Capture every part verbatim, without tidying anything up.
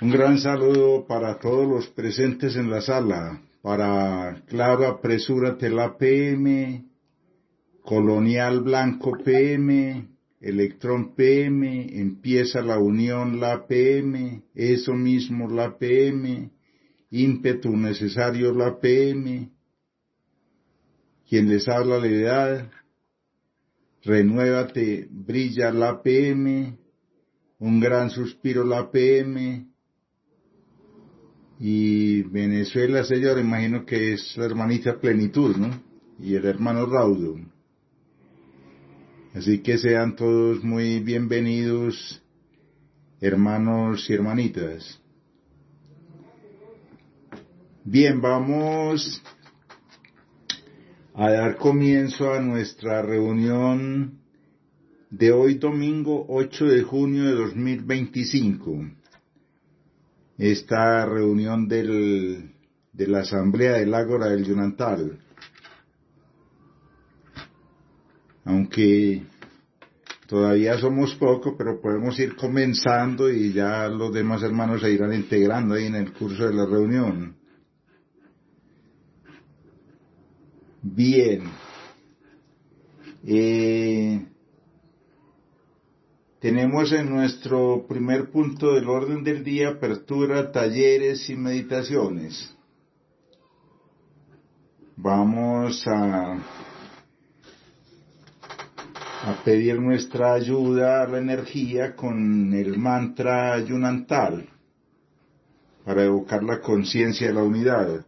Un gran saludo para todos los presentes en la sala, para Claro Apresúrate la P M, Colonial Blanco P M, Electrón P M, Empieza la Unión la P M, Eso Mismo la P M, Ímpetu Necesario la P M, quien les habla la edad, Renuévate Brilla la P M, Un Gran Suspiro la P M, y Venezuela, señor, imagino que es la hermanita Plenitud, ¿no? Y el hermano Raudo. Así que sean todos muy bienvenidos, hermanos y hermanitas. Bien, vamos a dar comienzo a nuestra reunión de hoy domingo ocho de junio de dos mil veinticinco. Esta reunión del, de la Asamblea del Ágora del Yunantal. Aunque todavía somos pocos, pero podemos ir comenzando y ya los demás hermanos se irán integrando ahí en el curso de la reunión. Bien. Eh, tenemos en nuestro primer punto del orden del día apertura, talleres y meditaciones. Vamos a, a pedir nuestra ayuda a la energía con el mantra Yunantal para evocar la conciencia de la unidad.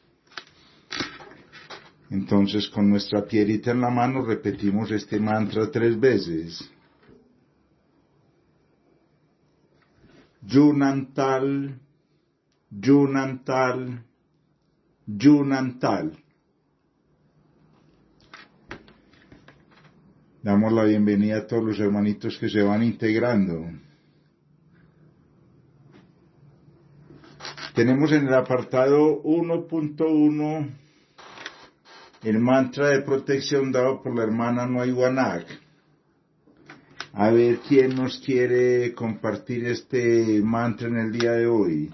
Entonces, con nuestra piedrita en la mano repetimos este mantra tres veces. Yunantal, Yunantal, Yunantal. Damos la bienvenida a todos los hermanitos que se van integrando. Tenemos en el apartado uno punto uno el mantra de protección dado por la hermana Noyuanak. A ver quién nos quiere compartir este mantra en el día de hoy.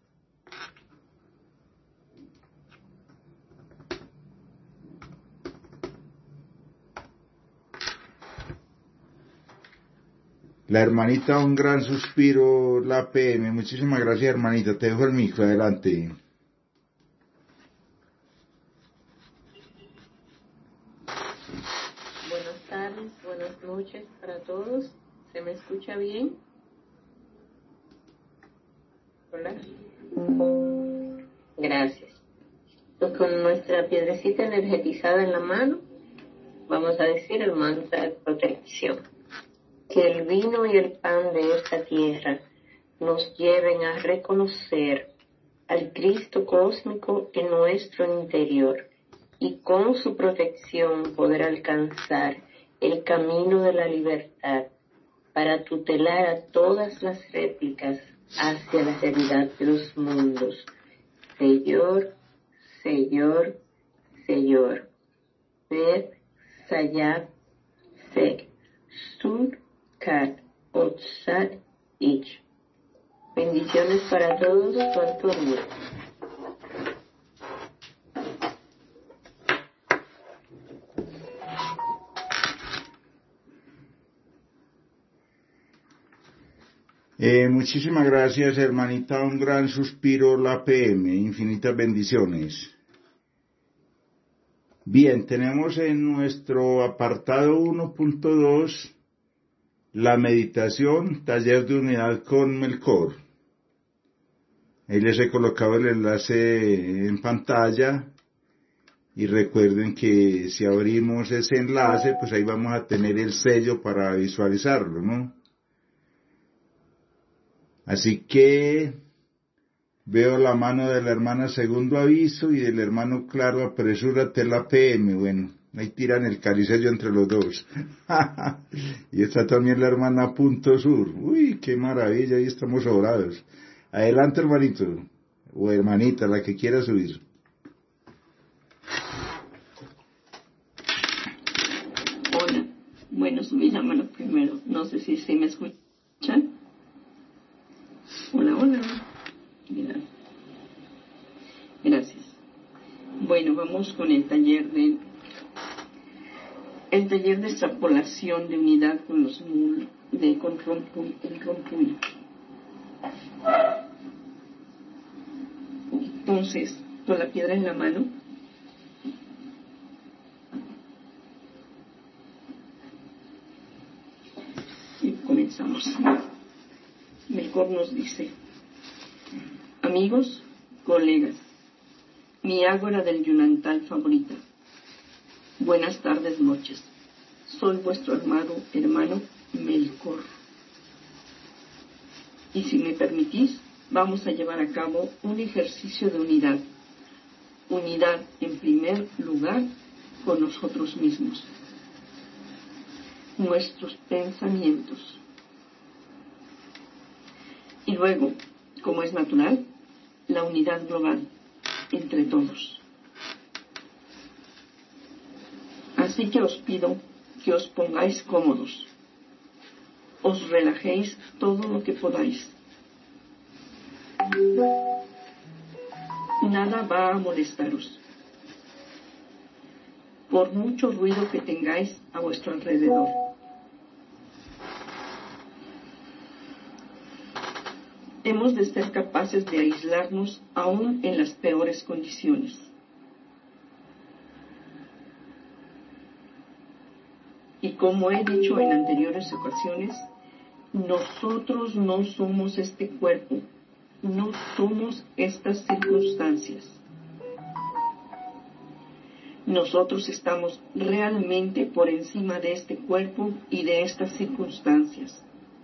La hermanita Un Gran Suspiro, la P M. Muchísimas gracias, hermanita. Te dejo el micro, adelante. Buenas tardes, buenas noches para todos. ¿Se me escucha bien? Hola. Gracias. Pues con nuestra piedrecita energetizada en la mano, vamos a decir el mantra de protección. Que el vino y el pan de esta tierra nos lleven a reconocer al Cristo cósmico en nuestro interior y con su protección poder alcanzar el camino de la libertad para tutelar a todas las réplicas hacia la realidad de los mundos. Señor, Señor, Señor. Ved, Sayat, Sek, Sur, Kat, Otsat, Ich. Bendiciones para todos, cuanto día. Eh, muchísimas gracias, hermanita Un Gran Suspiro, la P M. Infinitas bendiciones. Bien, tenemos en nuestro apartado uno punto dos la meditación, taller de unidad con Melkor. Ahí les he colocado el enlace en pantalla y recuerden que si abrimos ese enlace, pues ahí vamos a tener el sello para visualizarlo, ¿no? Así que veo la mano de la hermana Segundo Aviso y del hermano Claro Apresúrate la P M. Bueno, ahí tiran el calicello entre los dos. Y está también la hermana Punto Sur. Uy, qué maravilla, ahí estamos sobrados. Adelante, hermanito, o hermanita, la que quiera subir. Hola, bueno, subí la mano primero. No sé si se me escuchan. Hola, hola. continuamos con el taller de el taller de extrapolación de unidad con los mul, de con rompuy, el rompuy. Entonces, con la piedra en la mano, y comenzamos. Melkor nos dice: amigos, colegas, mi ágora del Yunantal favorita, buenas tardes, noches. Soy vuestro hermano, hermano Melkor. Y si me permitís, vamos a llevar a cabo un ejercicio de unidad. Unidad, en primer lugar, con nosotros mismos. Nuestros pensamientos. Y luego, como es natural, la unidad global entre todos. Así que os pido que os pongáis cómodos, os relajéis todo lo que podáis. Nada va a molestaros, por mucho ruido que tengáis a vuestro alrededor. Hemos de ser capaces de aislarnos aún en las peores condiciones. Y como he dicho en anteriores ocasiones, nosotros no somos este cuerpo, no somos estas circunstancias. Nosotros estamos realmente por encima de este cuerpo y de estas circunstancias.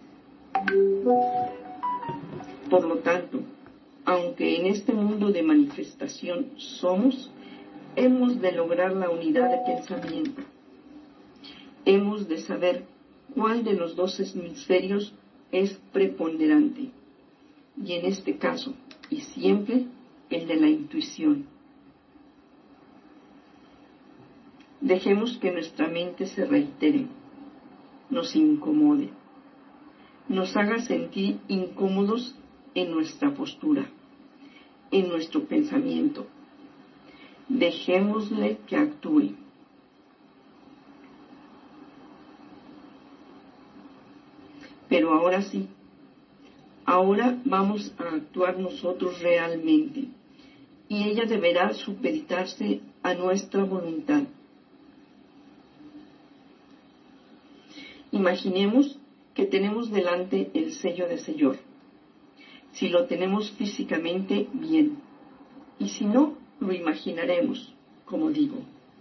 Por lo tanto, aunque en este mundo de manifestación somos, hemos de lograr la unidad de pensamiento. Hemos de saber cuál de los dos hemisferios es preponderante. Y en este caso, y siempre, el de la intuición. Dejemos que nuestra mente se reitere, nos incomode, nos haga sentir incómodos en nuestra postura, en nuestro pensamiento. Dejémosle que actúe. Pero ahora sí, ahora vamos a actuar nosotros realmente, y ella deberá supeditarse a nuestra voluntad. Imaginemos que tenemos delante el sello de Señor. Si lo tenemos físicamente, bien, y si no, lo imaginaremos, como digo.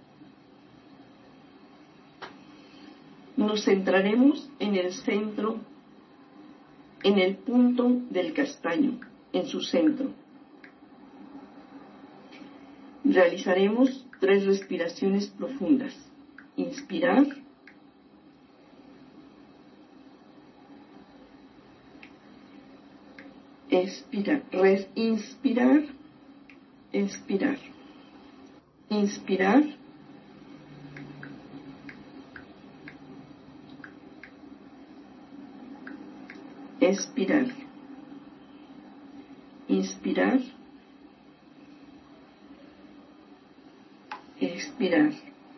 Nos centraremos en el centro, en el punto del castaño, en su centro. Realizaremos tres respiraciones profundas. Inspirar, expirar, res, inspirar, expirar, inspirar, expirar, inspirar, expirar.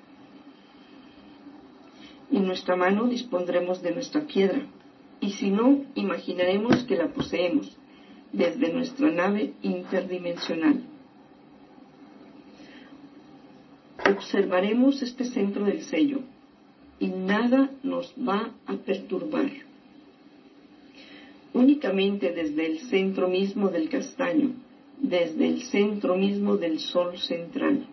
En nuestra mano dispondremos de nuestra piedra, y si no, imaginaremos que la poseemos desde nuestra nave interdimensional. Observaremos este centro del sello, y nada nos va a perturbar. Únicamente desde el centro mismo del castaño, desde el centro mismo del sol central.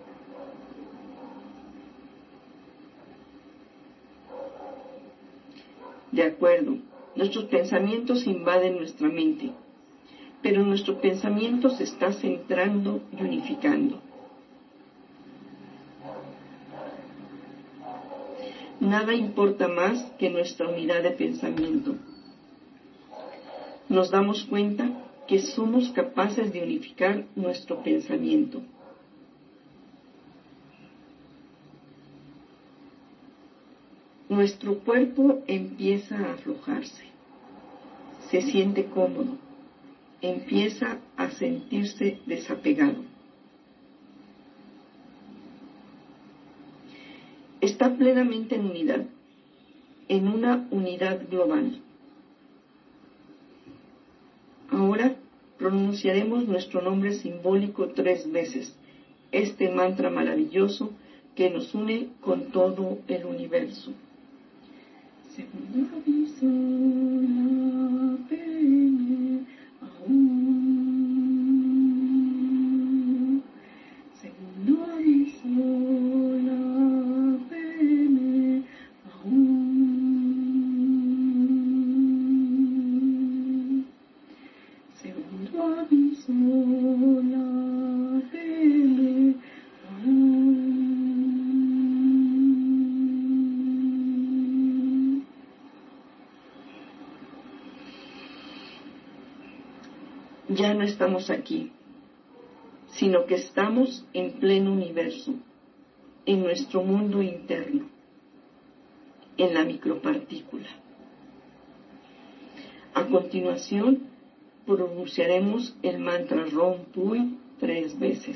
De acuerdo, nuestros pensamientos invaden nuestra mente, pero nuestro pensamiento se está centrando y unificando. Nada importa más que nuestra unidad de pensamiento. Nos damos cuenta que somos capaces de unificar nuestro pensamiento. Nuestro cuerpo empieza a aflojarse, se siente cómodo, empieza a sentirse desapegado. está plenamente en unidad, en una unidad global. Ahora pronunciaremos nuestro nombre simbólico tres veces, este mantra maravilloso que nos une con todo el universo. Ya no estamos aquí, sino que estamos en pleno universo, en nuestro mundo interno, en la micropartícula. A continuación, pronunciaremos el mantra Rom Pui tres veces.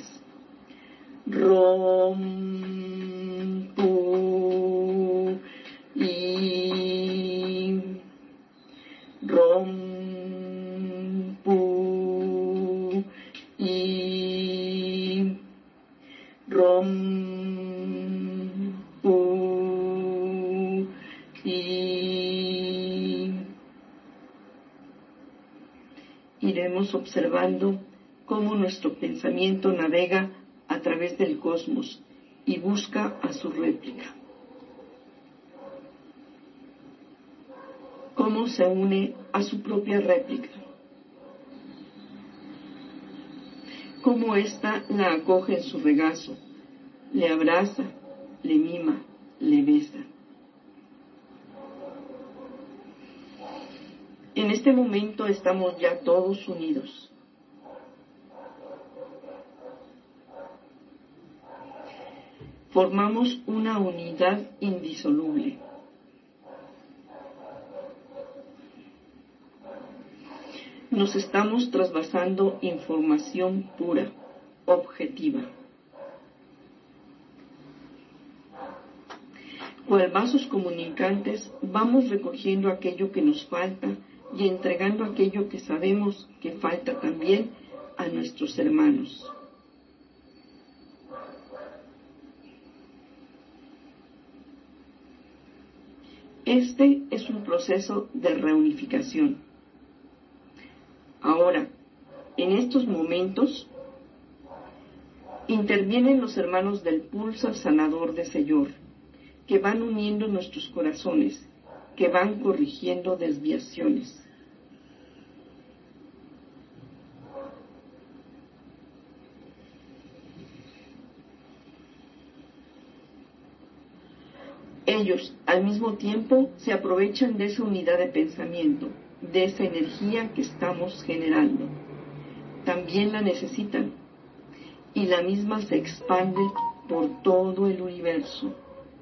Rom Pu y Rom Pu y Rom Pu y iremos observando cómo nuestro pensamiento navega a través del cosmos y busca a su réplica. Cómo se une a su propia réplica. Cómo ésta la acoge en su regazo, le abraza, le mima, le besa. En este momento estamos ya todos unidos. Formamos una unidad indisoluble. Nos estamos trasvasando información pura, objetiva. Cual vasos comunicantes, vamos recogiendo aquello que nos falta y entregando aquello que sabemos que falta también a nuestros hermanos. Este es un proceso de reunificación. Ahora, en estos momentos, intervienen los hermanos del pulsar sanador de Señor, que van uniendo nuestros corazones, que van corrigiendo desviaciones. Ellos, al mismo tiempo, se aprovechan de esa unidad de pensamiento, de esa energía que estamos generando. También la necesitan, y la misma se expande por todo el universo.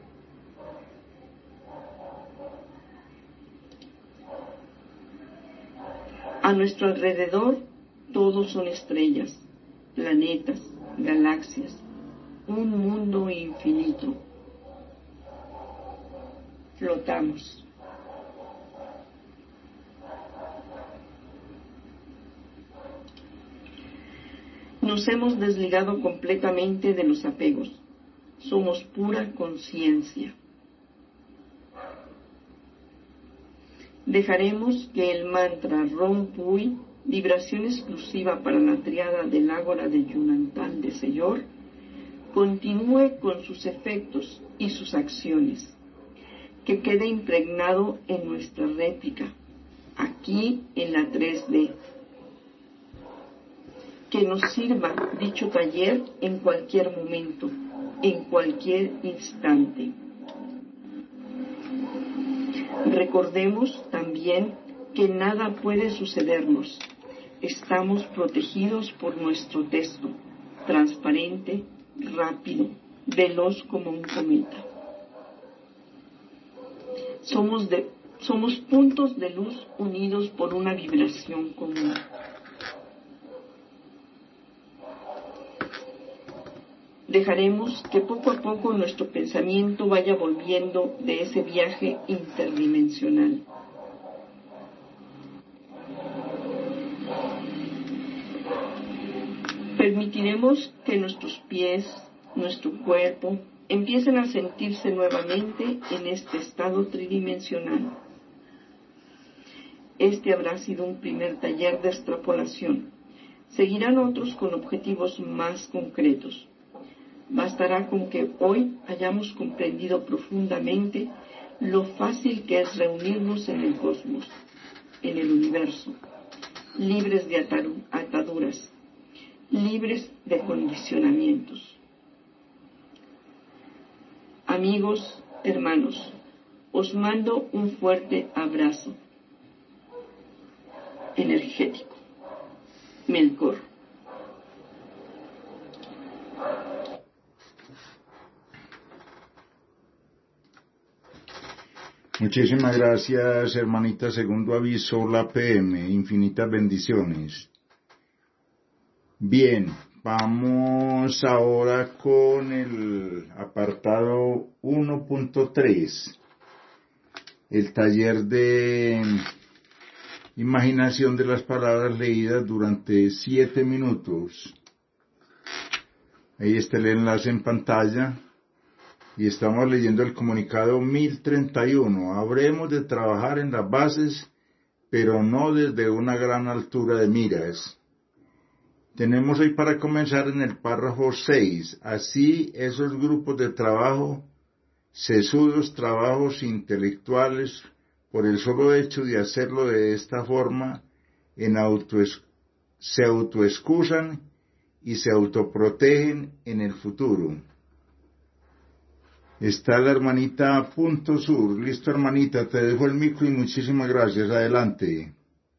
A nuestro alrededor, todos son estrellas, planetas, galaxias, un mundo infinito. Flotamos. Nos hemos desligado completamente de los apegos. Somos pura conciencia. Dejaremos que el mantra Rom Pui, vibración exclusiva para la triada del ágora de Yunantan de Señor, continúe con sus efectos y sus acciones, que quede impregnado en nuestra réplica, aquí en la tres D. Que nos sirva dicho taller en cualquier momento, en cualquier instante. Recordemos también que nada puede sucedernos. Estamos protegidos por nuestro texto, transparente, rápido, veloz como un cometa. Somos, de, somos puntos de luz unidos por una vibración común. Dejaremos que poco a poco nuestro pensamiento vaya volviendo de ese viaje interdimensional. Permitiremos que nuestros pies, nuestro cuerpo, empiecen a sentirse nuevamente en este estado tridimensional. Este habrá sido un primer taller de extrapolación. Seguirán otros con objetivos más concretos. Bastará con que hoy hayamos comprendido profundamente lo fácil que es reunirnos en el cosmos, en el universo, libres de ataduras, libres de condicionamientos. Amigos, hermanos, os mando un fuerte abrazo energético. Melkor. Muchísimas gracias, hermanita. Segundo aviso, la P M. Infinitas bendiciones. Bien, vamos ahora con el apartado uno punto tres. El taller de imaginación de las palabras leídas durante siete minutos. Ahí está el enlace en pantalla. Y estamos leyendo el comunicado mil treinta y uno. Habremos de trabajar en las bases, pero no desde una gran altura de miras. Tenemos hoy para comenzar en el párrafo seis. Así, esos grupos de trabajo, sesudos trabajos intelectuales, por el solo hecho de hacerlo de esta forma, en autoes- se autoexcusan y se autoprotegen en el futuro. Está la hermanita Punto Sur. Listo, hermanita, te dejo el micro y muchísimas gracias. Adelante.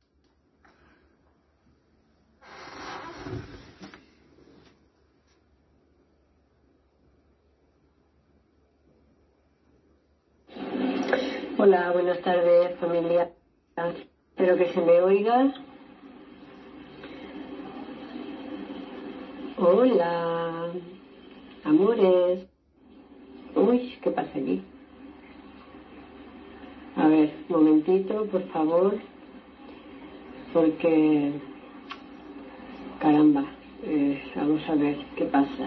Hola, buenas tardes, familia. Espero que se me oiga. Hola, amores. Uy, ¿qué pasa aquí? A ver, un momentito, por favor, porque, caramba, eh, vamos a ver qué pasa.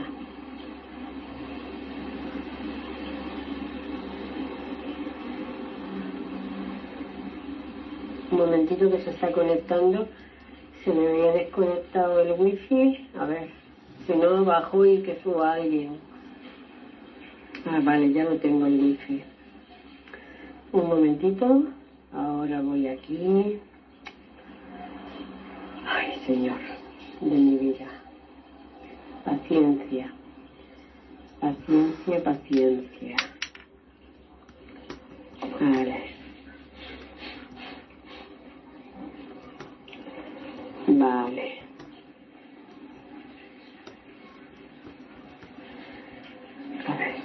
Un momentito que se está conectando. Se me había desconectado el wifi. A ver, si no, bajo y que suba alguien. Ah, vale, ya no tengo el wifi. Un momentito. Ahora voy aquí. Ay, Señor, de mi vida. Paciencia. Paciencia, paciencia. Vale. Vale. A ver.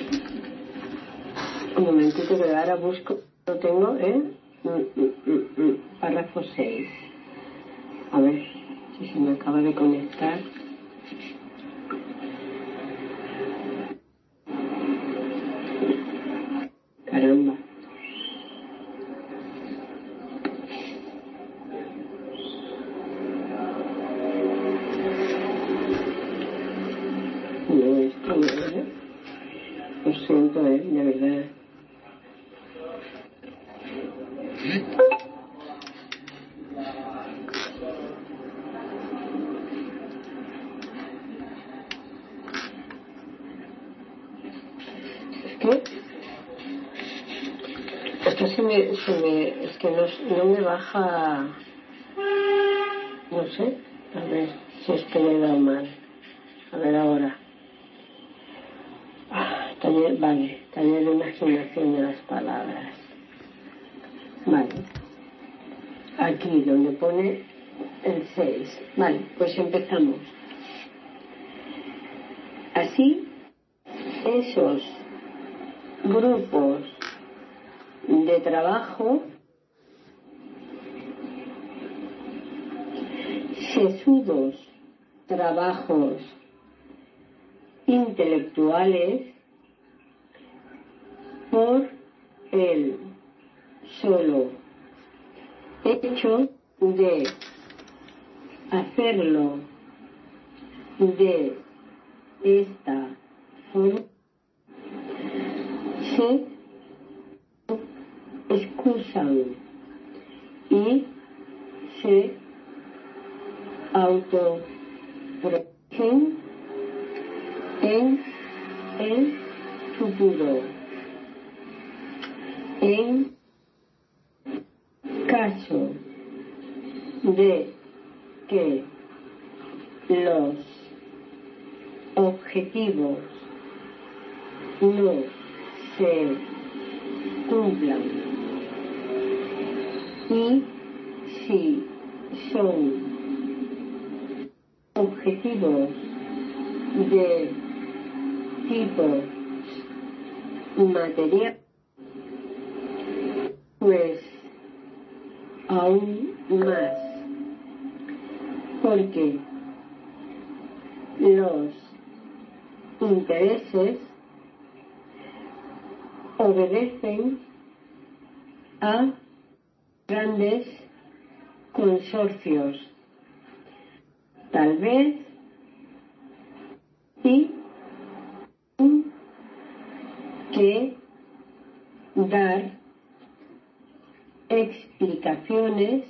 Un momentito que ahora busco. Lo tengo, ¿eh? Mm, mm, mm, mm. Párrafo seis. A ver si se me acaba de conectar. Caramba. No, esto no es, ¿eh? Lo siento, ¿eh? De verdad. Es que... Es que se me... Se me es que no, no me baja... No sé. A ver si es que le he dado mal. A ver ahora. Ah, taller, vale. Taller de imaginación de las palabras. Vale. Aquí donde pone el seis. Vale, pues empezamos. Así, esos grupos de trabajo sesudos trabajos intelectuales por el solo hecho de hacerlo de esta forma, se excusan y se autoprotegen en el futuro. En caso de que los objetivos no se cumplan y si son objetivos de tipo material, pues aún más, porque los intereses obedecen a grandes consorcios, tal vez y que dar explicaciones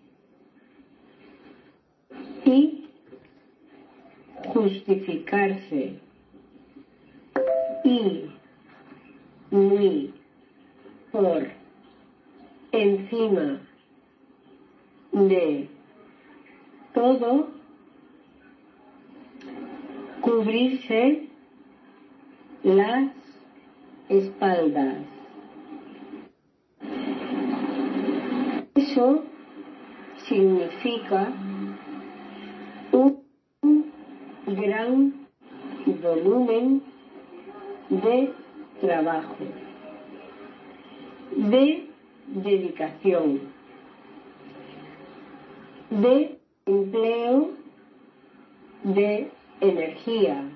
y justificarse y muy por encima de todo cubrirse las espaldas. Eso significa un gran volumen de trabajo, de dedicación, de empleo, de energía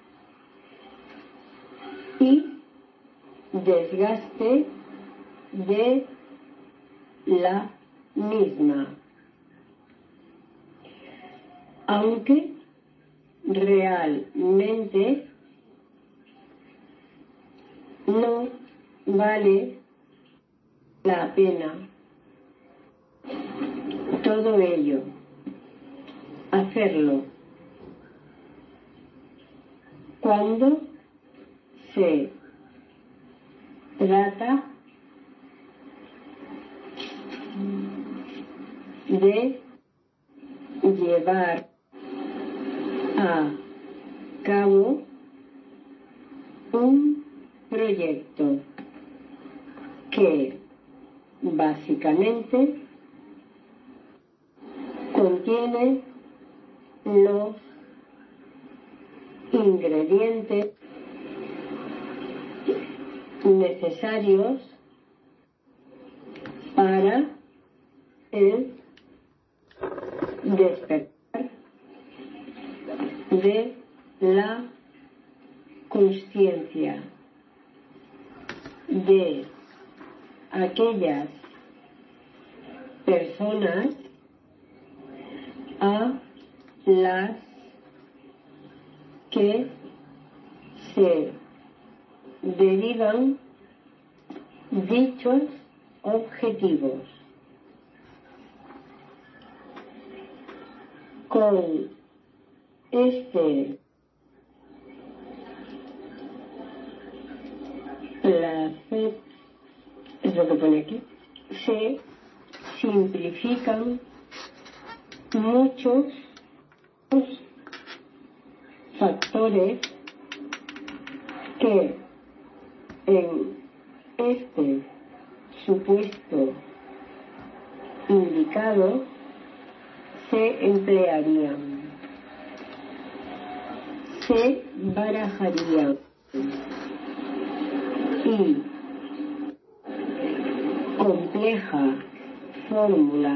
y desgaste de la misma, aunque realmente no vale la pena todo ello, hacerlo cuando se trata de llevar a cabo un proyecto que básicamente contiene los ingredientes necesarios para el despertar de la consciencia de aquellas personas a las que se derivan dichos objetivos. Con este placer, es lo que pone aquí, se simplifican muchos factores que en este supuesto indicado se emplearían, se barajarían y compleja fórmula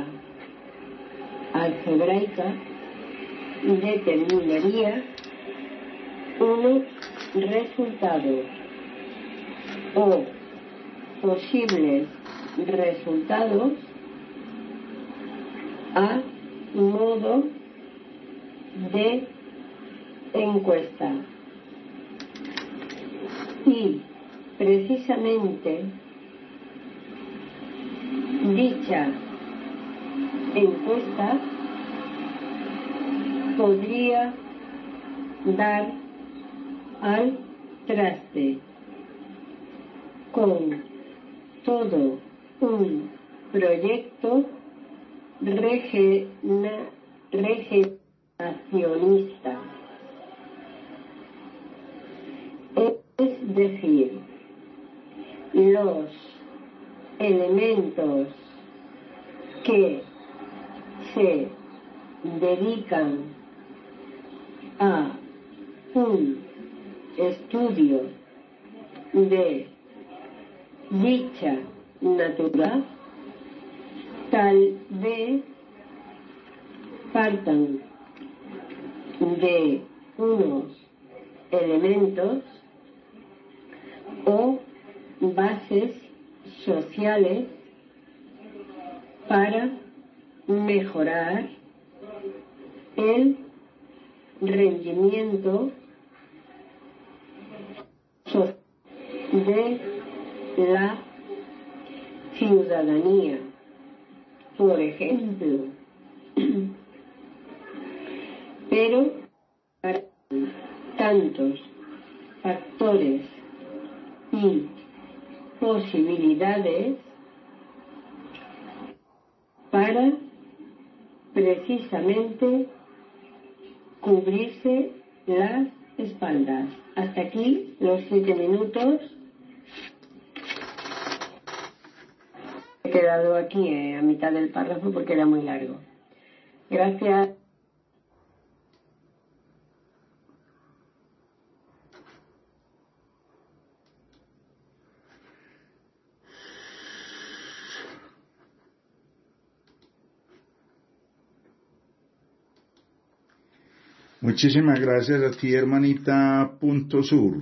algebraica determinaría unos resultados o posibles resultados a modo de encuesta. Y precisamente dicha encuesta podría dar al traste con todo un proyecto regena, regeneracionista. Es decir, los elementos que se dedican a un estudio de dicha naturaleza tal vez partan de unos elementos o bases sociales para mejorar el rendimiento de la ciudadanía. Por ejemplo, pero para tantos factores y posibilidades para precisamente cubrirse las espaldas. Hasta aquí los siete minutos. He quedado aquí eh, a mitad del párrafo porque era muy largo. Gracias. Muchísimas gracias a ti, hermanita Punto Sur.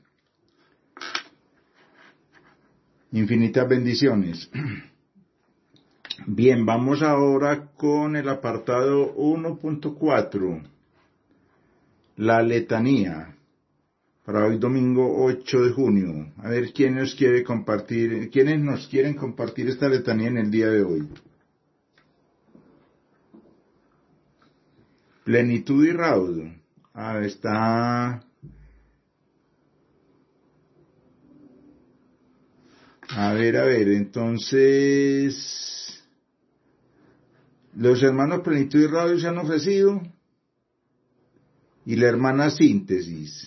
Infinitas bendiciones. Bien, vamos ahora con el apartado uno punto cuatro, la letanía, para hoy domingo ocho de junio. A ver quién nos quiere compartir, quiénes nos quieren compartir esta letanía en el día de hoy. Plenitud y raudo. Ah, está. A ver, a ver, entonces. Los hermanos Plenitud y Raudo se han ofrecido. Y la hermana Síntesis.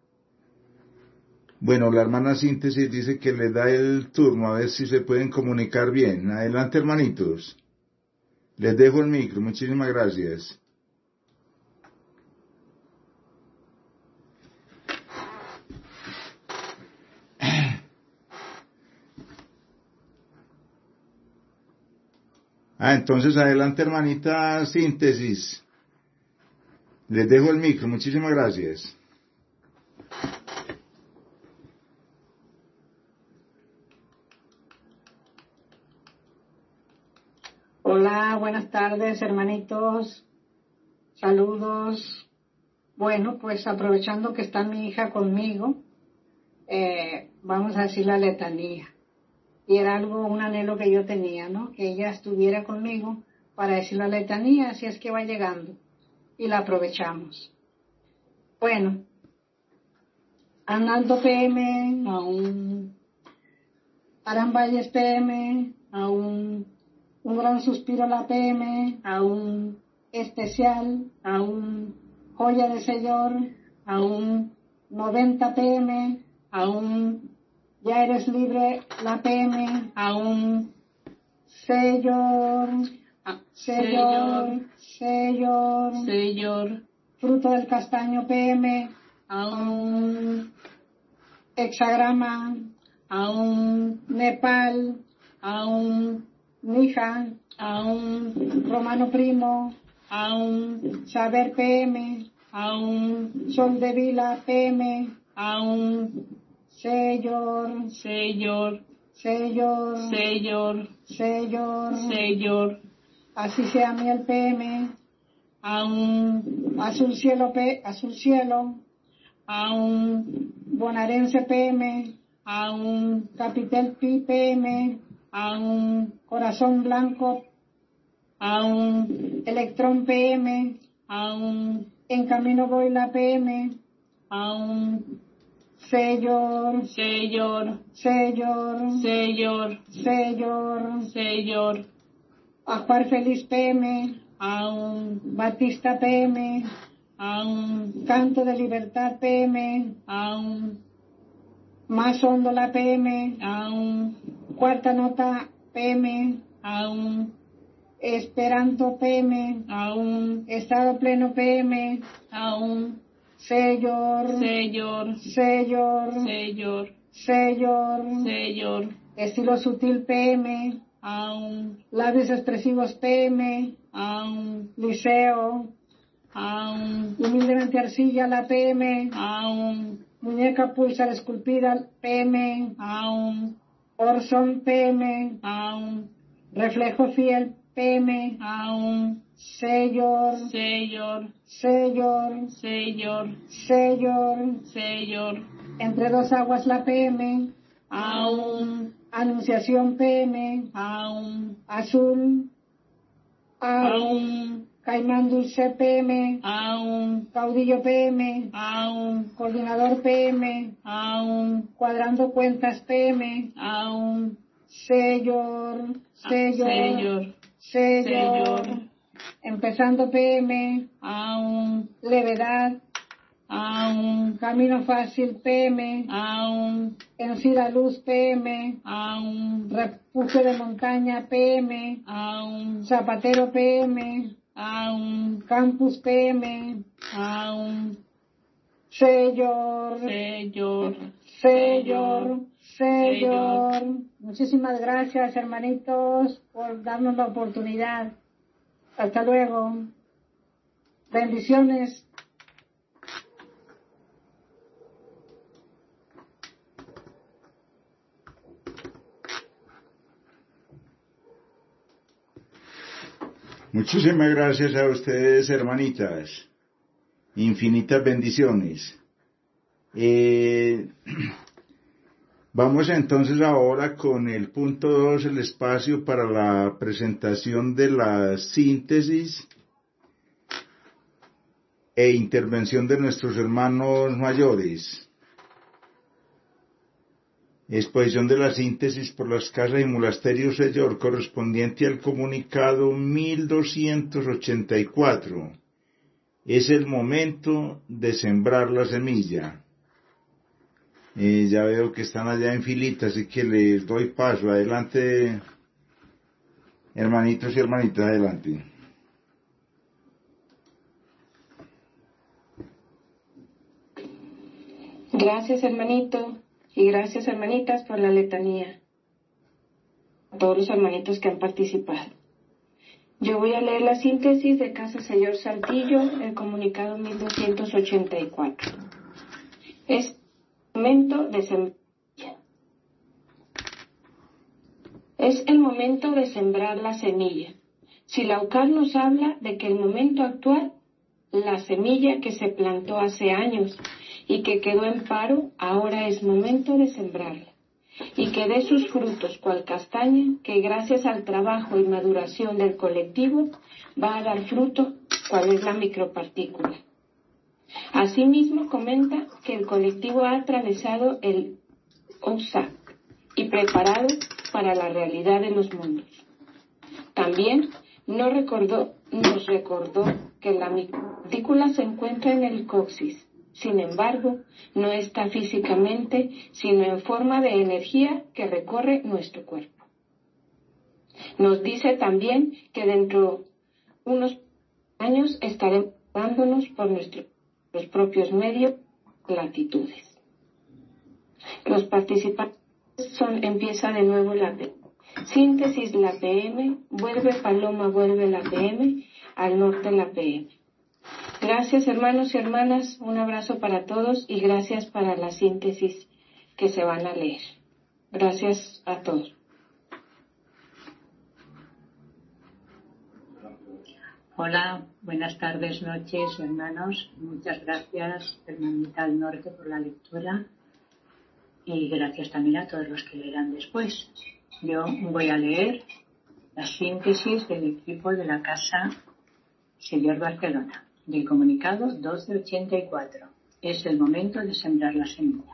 Bueno, la hermana Síntesis dice que le da el turno, a ver si se pueden comunicar bien. Adelante, hermanitos. Les dejo el micro, muchísimas gracias. Ah, entonces adelante, hermanita Síntesis. Les dejo el micro, muchísimas gracias. Hola, buenas tardes, hermanitos. Saludos. Bueno, pues aprovechando que está mi hija conmigo, eh, vamos a decir la letanía. Y era algo, un anhelo que yo tenía, ¿no? Que ella estuviera conmigo para decir la letanía, así es que va llegando. Y la aprovechamos. Bueno, Andando P M, a un Arambayes P M, a un, un gran suspiro a la P M, a un especial, a un joya de señor, a un noventa P M, a un ya eres libre la P M, a un señor, señor, señor, señor, fruto del castaño P M, a un hexagrama, a un Nepal, a un Nija, a un romano primo, a un saber P M, a un sol de vila P M, aún, Señor, Señor, Señor, Señor, Señor, Señor, así sea a mí el P M, aún, azul cielo, P, azul cielo, aún, bonaerense P M, aún, capitel Pi P M, aún, corazón blanco, aún, electrón P M, aún, en camino voy la P M, aún, Señor, Señor, Señor, Señor, Señor, Señor, Ajuar Feliz P M, aún, Batista P M, aún, Canto de Libertad P M, aún, Más Hondo la P M, aún, Cuarta Nota P M, aún, Esperanto P M, aún, Estado Pleno P M, aún, Señor, Señor, Señor, Señor, Señor, Señor, Estilo Sutil P M, aún, Labios Expresivos P M, aún, Liceo, aún, Humildemente Arcilla la P M, aún, Muñeca Pulsar Esculpida P M, aún, Orson P M, aún, Reflejo Fiel P M, aún, Señor, Señor, Señor, Señor, Señor, Señor, Entre Dos Aguas la P M, aún, Anunciación P M, aún, Azul, Aro, aún, Caimán Dulce P M, aún, Caudillo P M, aún, Coordinador P M, aún, Cuadrando Cuentas P M, aún, Señor, Señor, Señor, Señor, Señor, Empezando P M, aún, Levedad, aún, Camino Fácil P M, aún, Encida Luz P M, aún, Refugio de Montaña P M, aún, Zapatero P M, aún, Campus P M, aún, Señor, Señor, Señor, Señor. Señor. Muchísimas gracias, hermanitos, por darnos la oportunidad. Hasta luego. Bendiciones. Muchísimas gracias a ustedes, hermanitas. Infinitas bendiciones. Eh, vamos entonces ahora con el punto dos, el espacio para la presentación de la síntesis e intervención de nuestros hermanos mayores. Exposición de la síntesis por las casas y monasterios Señor, correspondiente al comunicado mil doscientos ochenta y cuatro. Es el momento de sembrar la semilla. Eh, ya veo que están allá en filita, así que les doy paso. Adelante, hermanitos y hermanitas, adelante. Gracias, hermanito, y gracias, hermanitas, por la letanía. A todos los hermanitos que han participado. Yo voy a leer la síntesis de Casa Señor Saltillo, el comunicado mil doscientos ochenta y cuatro. Es momento de sembrar. Es el momento de sembrar la semilla. Silaucar nos habla de que el momento actual, la semilla que se plantó hace años y que quedó en paro, ahora es momento de sembrarla, y que dé sus frutos cual castaña, que gracias al trabajo y maduración del colectivo va a dar fruto, cual es la micropartícula. Asimismo comenta que el colectivo ha atravesado el O S A C y preparado para la realidad de los mundos. También nos recordó, nos recordó que la micropartícula se encuentra en el coxis. Sin embargo, no está físicamente, sino en forma de energía que recorre nuestro cuerpo. Nos dice también que dentro de unos años estaremos dándonos por nuestros propios medios y latitudes. Los participantes son, empieza de nuevo la P. Síntesis la P M, vuelve Paloma, vuelve la P M, al norte la P M. Gracias, hermanos y hermanas. Un abrazo para todos y gracias para la síntesis que se van a leer. Gracias a todos. Hola, buenas tardes, noches, hermanos. Muchas gracias, hermanita del Norte, por la lectura y gracias también a todos los que leerán después. Yo voy a leer la síntesis del equipo de la Casa Señor Barcelona, del comunicado doce ochenta y cuatro. Es el momento de sembrar la semilla.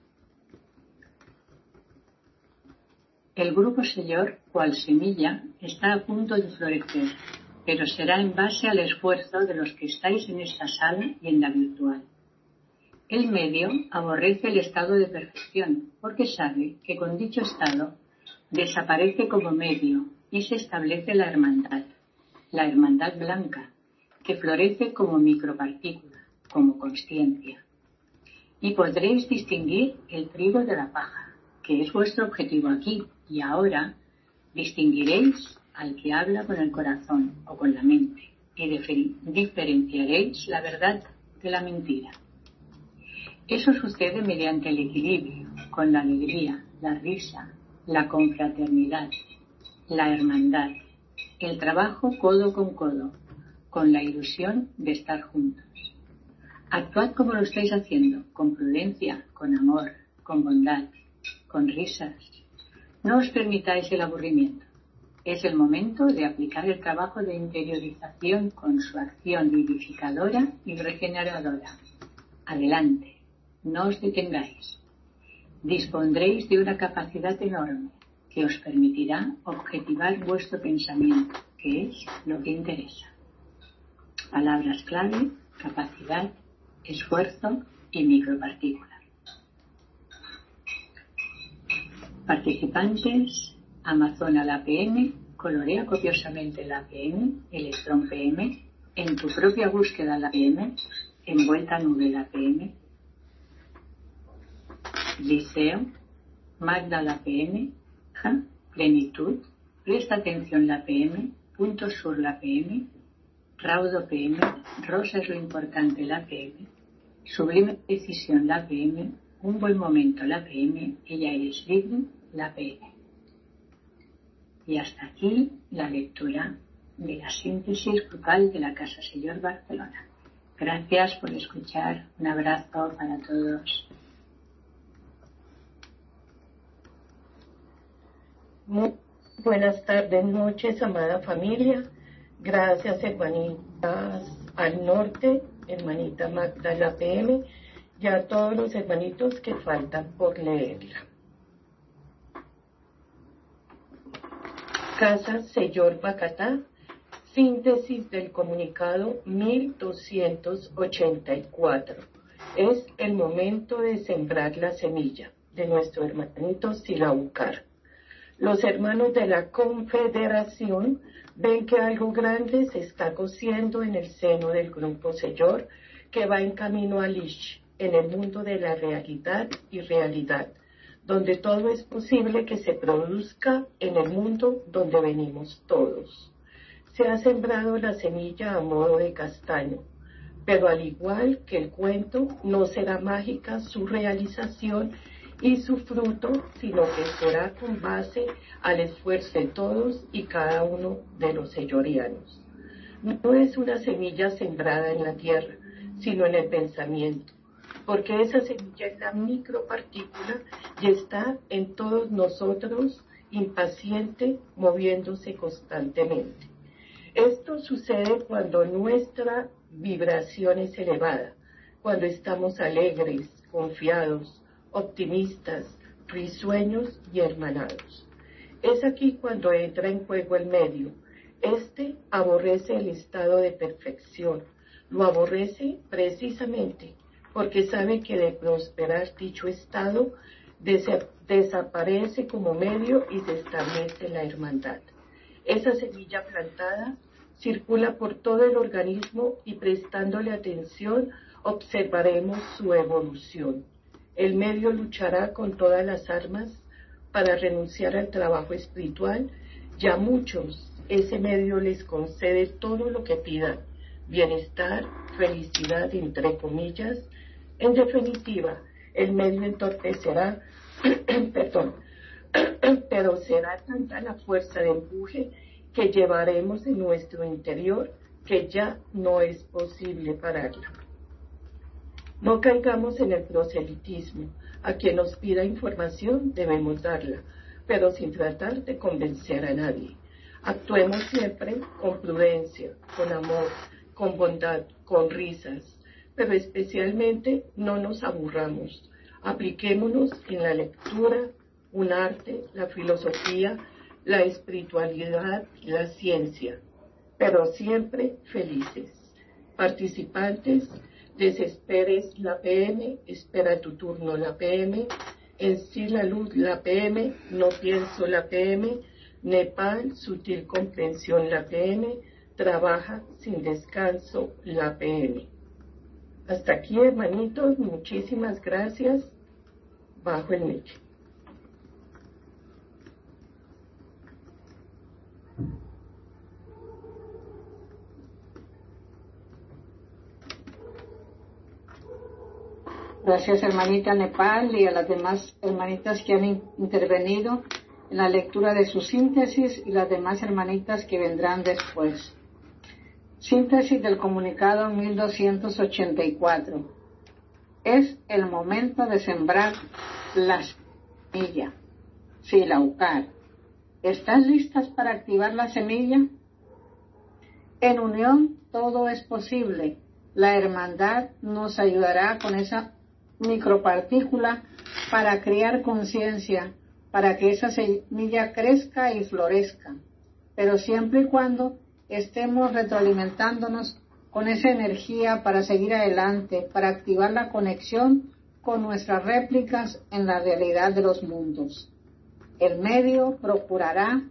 El grupo Señor, cual semilla, está a punto de florecer, pero será en base al esfuerzo de los que estáis en esta sala y en la virtual. El medio aborrece el estado de perfección, porque sabe que con dicho estado desaparece como medio y se establece la hermandad, la hermandad blanca, que florece como micropartícula, como consciencia. Y podréis distinguir el trigo de la paja, que es vuestro objetivo aquí, y ahora distinguiréis al que habla con el corazón o con la mente, y diferenciaréis la verdad de la mentira. Eso sucede mediante el equilibrio, con la alegría, la risa, la confraternidad, la hermandad, el trabajo codo con codo, con la ilusión de estar juntos. Actuad como lo estáis haciendo, con prudencia, con amor, con bondad, con risas. No os permitáis el aburrimiento. Es el momento de aplicar el trabajo de interiorización con su acción vivificadora y regeneradora. Adelante, no os detengáis. Dispondréis de una capacidad enorme que os permitirá objetivar vuestro pensamiento, que es lo que interesa. Palabras clave: capacidad, esfuerzo y micropartícula. Participantes: Amazona la P M, colorea copiosamente la P M, electrón P M, en tu propia búsqueda la P M, envuelta nube la P M. Liceo: Magda la P M, ja, plenitud, presta atención la P M, punto sur la P M, raudo P M, rosa es lo importante la P M, sublime decisión la P M, un buen momento la P M, ella es libre la P M. Y hasta aquí la lectura de la síntesis grupal de la Casa Señor Barcelona. Gracias por escuchar. Un abrazo para todos. Muy buenas tardes, noches, amada familia. Gracias, hermanitas al norte, hermanita Magda la P M, y a todos los hermanitos que faltan por leerla. Casa Señor Bacatá, síntesis del comunicado mil doscientos ochenta y cuatro. Es el momento de sembrar la semilla de nuestro hermanito Silaucar. Los hermanos de la Confederación ven que algo grande se está cociendo en el seno del grupo Señor, que va en camino a Lish, en el mundo de la realidad y realidad, donde todo es posible que se produzca en el mundo donde venimos todos. Se ha sembrado la semilla a modo de castaño, pero al igual que el cuento, no será mágica su realización y su fruto, sino que será con base al esfuerzo de todos y cada uno de los sellorianos. No es una semilla sembrada en la tierra, sino en el pensamiento, porque esa semilla es la micropartícula y está en todos nosotros, impaciente, moviéndose constantemente. Esto sucede cuando nuestra vibración es elevada, cuando estamos alegres, confiados, optimistas, risueños y hermanados. Es aquí cuando entra en juego el medio. Este aborrece el estado de perfección, lo aborrece precisamente porque sabe que de prosperar dicho estado des- desaparece como medio y se establece la hermandad. Esa semilla plantada circula por todo el organismo y prestándole atención observaremos su evolución. El medio luchará con todas las armas para renunciar al trabajo espiritual y a muchos ese medio les concede todo lo que pidan, bienestar, felicidad, entre comillas. En definitiva, el medio entorpecerá, perdón, pero será tanta la fuerza de empuje que llevaremos en nuestro interior que ya no es posible pararla. No caigamos en el proselitismo. A quien nos pida información debemos darla, pero sin tratar de convencer a nadie. Actuemos siempre con prudencia, con amor, con bondad, con risas, pero especialmente no nos aburramos. Apliquémonos en la lectura, un arte, la filosofía, la espiritualidad y la ciencia, pero siempre felices. Participantes, desesperes la P M, espera tu turno la P M, en sí la luz la P M, no pienso la P M, Nepal, sutil comprensión la P M, trabaja sin descanso la P M. Hasta aquí, hermanitos, muchísimas gracias. Bajo el nicho. Gracias, hermanita Nepal, y a las demás hermanitas que han in- intervenido en la lectura de su síntesis y las demás hermanitas que vendrán después. Síntesis del comunicado mil doscientos ochenta y cuatro. Es el momento de sembrar la semilla. Silaucar. ¿Estás listas para activar la semilla? En unión todo es posible. La hermandad nos ayudará con esa micropartícula para crear conciencia, para que esa semilla crezca y florezca, pero siempre y cuando estemos retroalimentándonos con esa energía para seguir adelante, para activar la conexión con nuestras réplicas en la realidad de los mundos. El medio procurará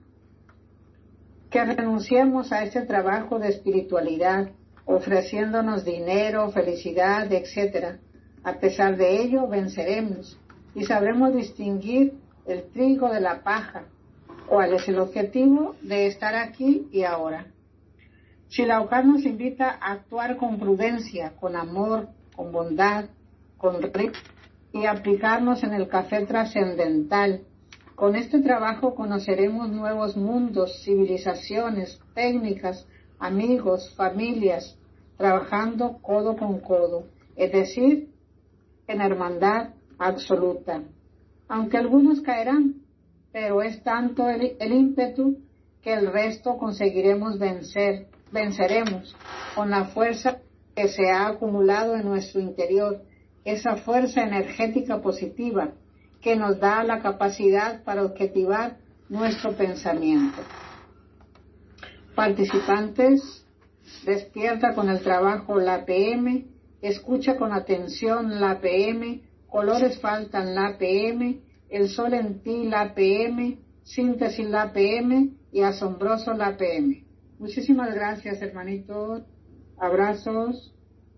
que renunciemos a ese trabajo de espiritualidad, ofreciéndonos dinero, felicidad, etcétera. A pesar de ello, venceremos y sabremos distinguir el trigo de la paja. ¿Cuál es el objetivo de estar aquí y ahora? Silaucar nos invita a actuar con prudencia, con amor, con bondad, con ritmo y aplicarnos en el café trascendental. Con este trabajo conoceremos nuevos mundos, civilizaciones, técnicas, amigos, familias, trabajando codo con codo, es decir, en hermandad absoluta. Aunque algunos caerán, pero es tanto el, el ímpetu que el resto conseguiremos vencer, venceremos con la fuerza que se ha acumulado en nuestro interior, esa fuerza energética positiva que nos da la capacidad para objetivar nuestro pensamiento. Participantes, despierta con el trabajo la P M, escucha con atención la P M, colores faltan la P M, el sol en ti la P M, síntesis la P M y asombroso la P M. Muchísimas gracias, hermanitos. Abrazos.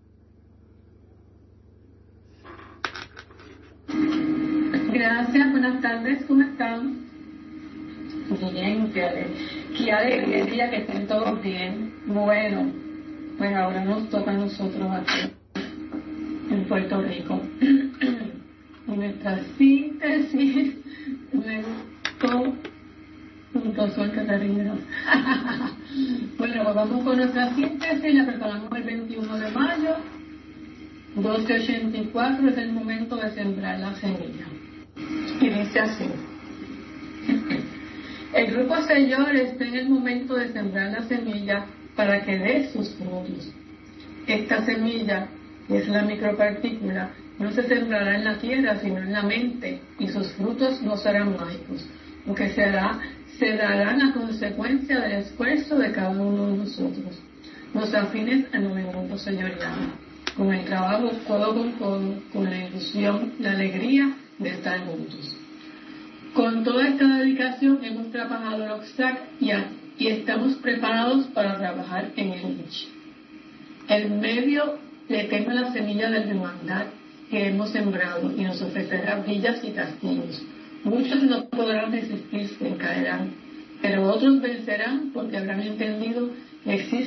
Gracias, buenas tardes, ¿cómo están? Bien, qué ale- qué alegría que estén todos bien. Bueno, pues ahora nos toca a nosotros aquí, en Puerto Rico. Nuestra síntesis, me gustó, punto sol que te rieron. Bueno, pues vamos con nuestra síntesis, la preparamos el veintiuno de mayo, doce ochenta y cuatro, es el momento de sembrar la semilla. Y dice así: el grupo Señor está en el momento de sembrar la semilla para que dé sus frutos. Esta semilla, que es la micropartícula, no se sembrará en la tierra sino en la mente, y sus frutos no serán mágicos, porque será, se darán a consecuencia del esfuerzo de cada uno de nosotros, los afines al movimiento señorial, con el trabajo codo con codo, con la ilusión, la alegría de estar juntos. Con toda esta dedicación hemos trabajado el Oxlack y, y estamos preparados para trabajar en el Lich. El medio le teme la semilla de la hermandad que hemos sembrado y nos ofrecerá villas y castillos. Muchos no podrán resistirse, caerán, pero otros vencerán porque habrán entendido que existe una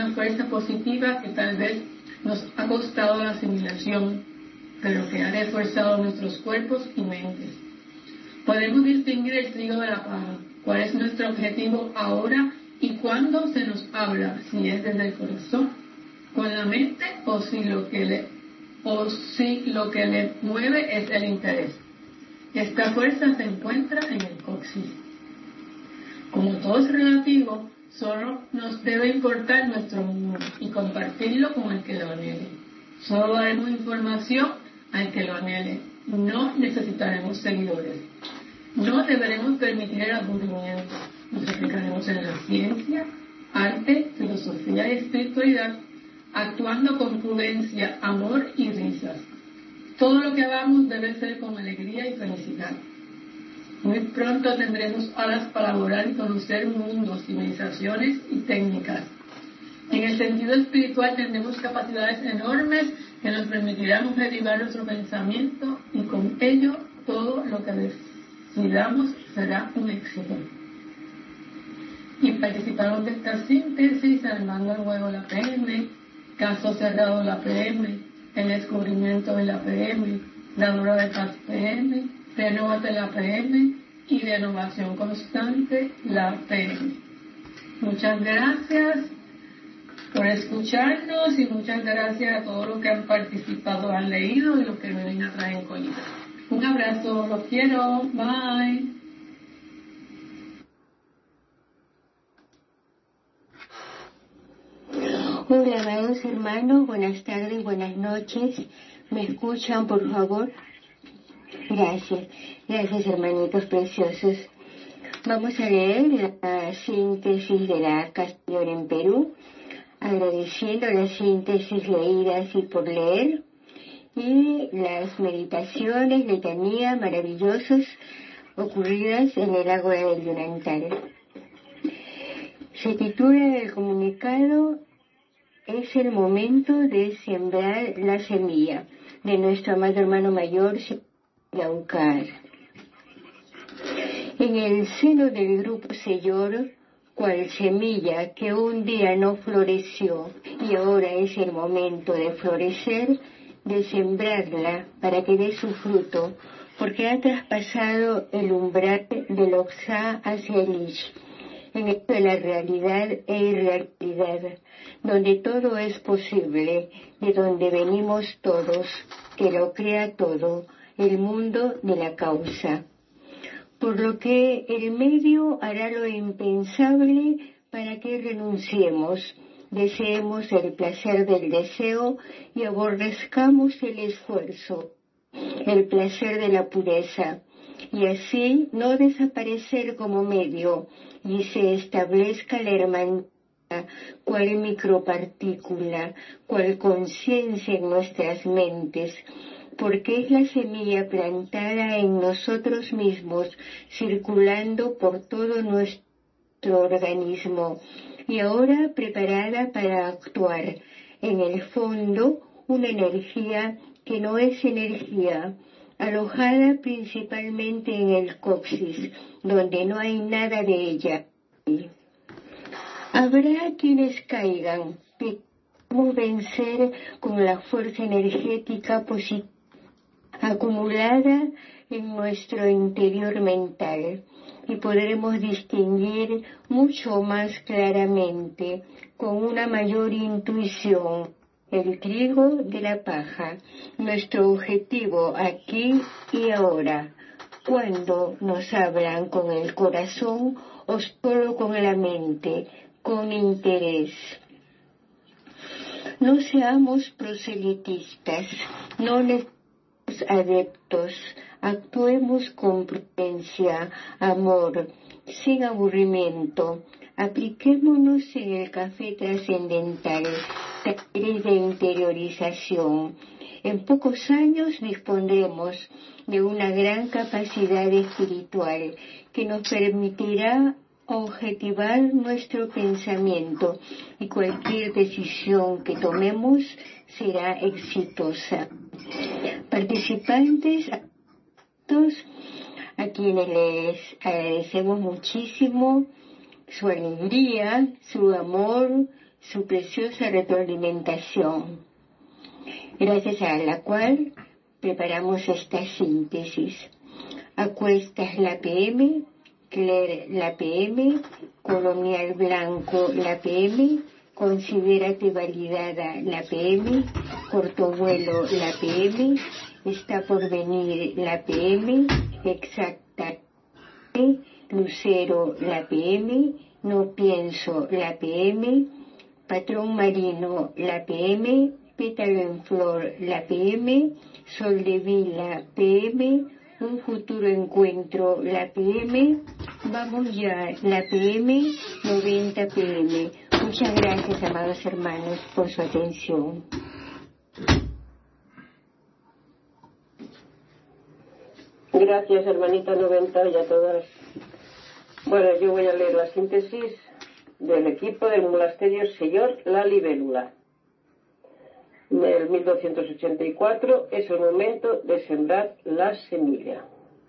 una fuerza positiva que tal vez nos ha costado la asimilación, pero que ha reforzado nuestros cuerpos y mentes. Podemos distinguir el trigo de la paja, cuál es nuestro objetivo ahora y cuándo se nos habla, si es desde el corazón, con la mente o si lo que le, o si lo que le mueve es el interés. Esta fuerza se encuentra en el coxis. Como todo es relativo, solo nos debe importar nuestro mundo y compartirlo con el que lo anhele. Solo daremos información al que lo anhele. No necesitaremos seguidores. No deberemos permitir el aburrimiento. Nos aplicaremos en la ciencia, arte, filosofía y espiritualidad, actuando con prudencia, amor y risas. Todo lo que hagamos debe ser con alegría y felicidad. Muy pronto tendremos alas para volar y conocer mundos, civilizaciones y técnicas. En el sentido espiritual tendremos capacidades enormes que nos permitirán objetivar nuestro pensamiento y con ello todo lo que decidamos será un éxito. Y participaron de esta síntesis Armando el Huevo la P M, Caso Cerrado la P M, El Descubrimiento de la P M, La Dora de Paz P M, Renovate la P M y Renovación Constante la P M. Muchas gracias por escucharnos y muchas gracias a todos los que han participado, han leído y los que vienen a traer en colita. Un abrazo, los quiero, bye. Hola, amados hermanos, buenas tardes, buenas noches. ¿Me escuchan, por favor? Gracias, gracias, hermanitos preciosos. Vamos a leer la síntesis de la Castellón en Perú, agradeciendo las síntesis leídas y por leer, y las meditaciones, letanías maravillosas ocurridas en el Ágora del Yunantal. Se titula el comunicado Es el momento de sembrar la semilla, de nuestro amado hermano mayor Yaucar. En el seno del grupo Señor, cual semilla que un día no floreció y ahora es el momento de florecer, de sembrarla para que dé su fruto, porque ha traspasado el umbral del Oxá hacia el Ish, en esto de la realidad e irrealidad, donde todo es posible, de donde venimos todos, que lo crea todo, el mundo de la causa. Por lo que el medio hará lo impensable para que renunciemos, deseemos el placer del deseo y aborrezcamos el esfuerzo, el placer de la pureza, y así no desaparecer como medio y se establezca la hermandad, cual micropartícula, cual conciencia en nuestras mentes, porque es la semilla plantada en nosotros mismos, circulando por todo nuestro organismo, y ahora preparada para actuar. En el fondo, una energía que no es energía, alojada principalmente en el coxis, donde no hay nada de ella. Habrá quienes caigan, pero podemos vencer con la fuerza energética positiva acumulada en nuestro interior mental, y podremos distinguir mucho más claramente, con una mayor intuición, el trigo de la paja, nuestro objetivo aquí y ahora, cuando nos hablan con el corazón o solo con la mente, con interés. No seamos proselitistas, no necesitamos adeptos, actuemos con prudencia, amor, sin aburrimiento, apliquémonos en el café trascendental, talleres de interiorización. En pocos años dispondremos de una gran capacidad espiritual que nos permitirá objetivar nuestro pensamiento y cualquier decisión que tomemos será exitosa. Participantes, a quienes les agradecemos muchísimo su alegría, su amor, su preciosa retroalimentación, gracias a la cual preparamos esta síntesis. Acuestas la P M, Claire la P M, Colonial Blanco la P M, Considérate validada la P M, Cortovuelo la P M, Está por venir la P M, Exacta Lucero la P M, No pienso la P M, Patrón marino la P M, Pétalo en flor la P M, Sol de Vila P M, Un futuro encuentro la P M, Vamos ya la P M, noventa P M. Muchas gracias, amados hermanos, por su atención. Gracias, hermanita noventa, y a todas. Bueno, yo voy a leer la síntesis del equipo del monasterio Señor La Libélula. Del mil doscientos ochenta y cuatro es el momento de sembrar la semilla.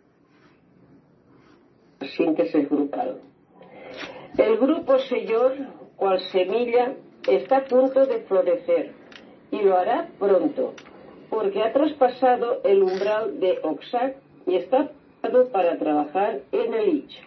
Síntesis grupal. El grupo Señor, cual semilla, está a punto de florecer, y lo hará pronto, porque ha traspasado el umbral de Oxac y está preparado para trabajar en el Ich.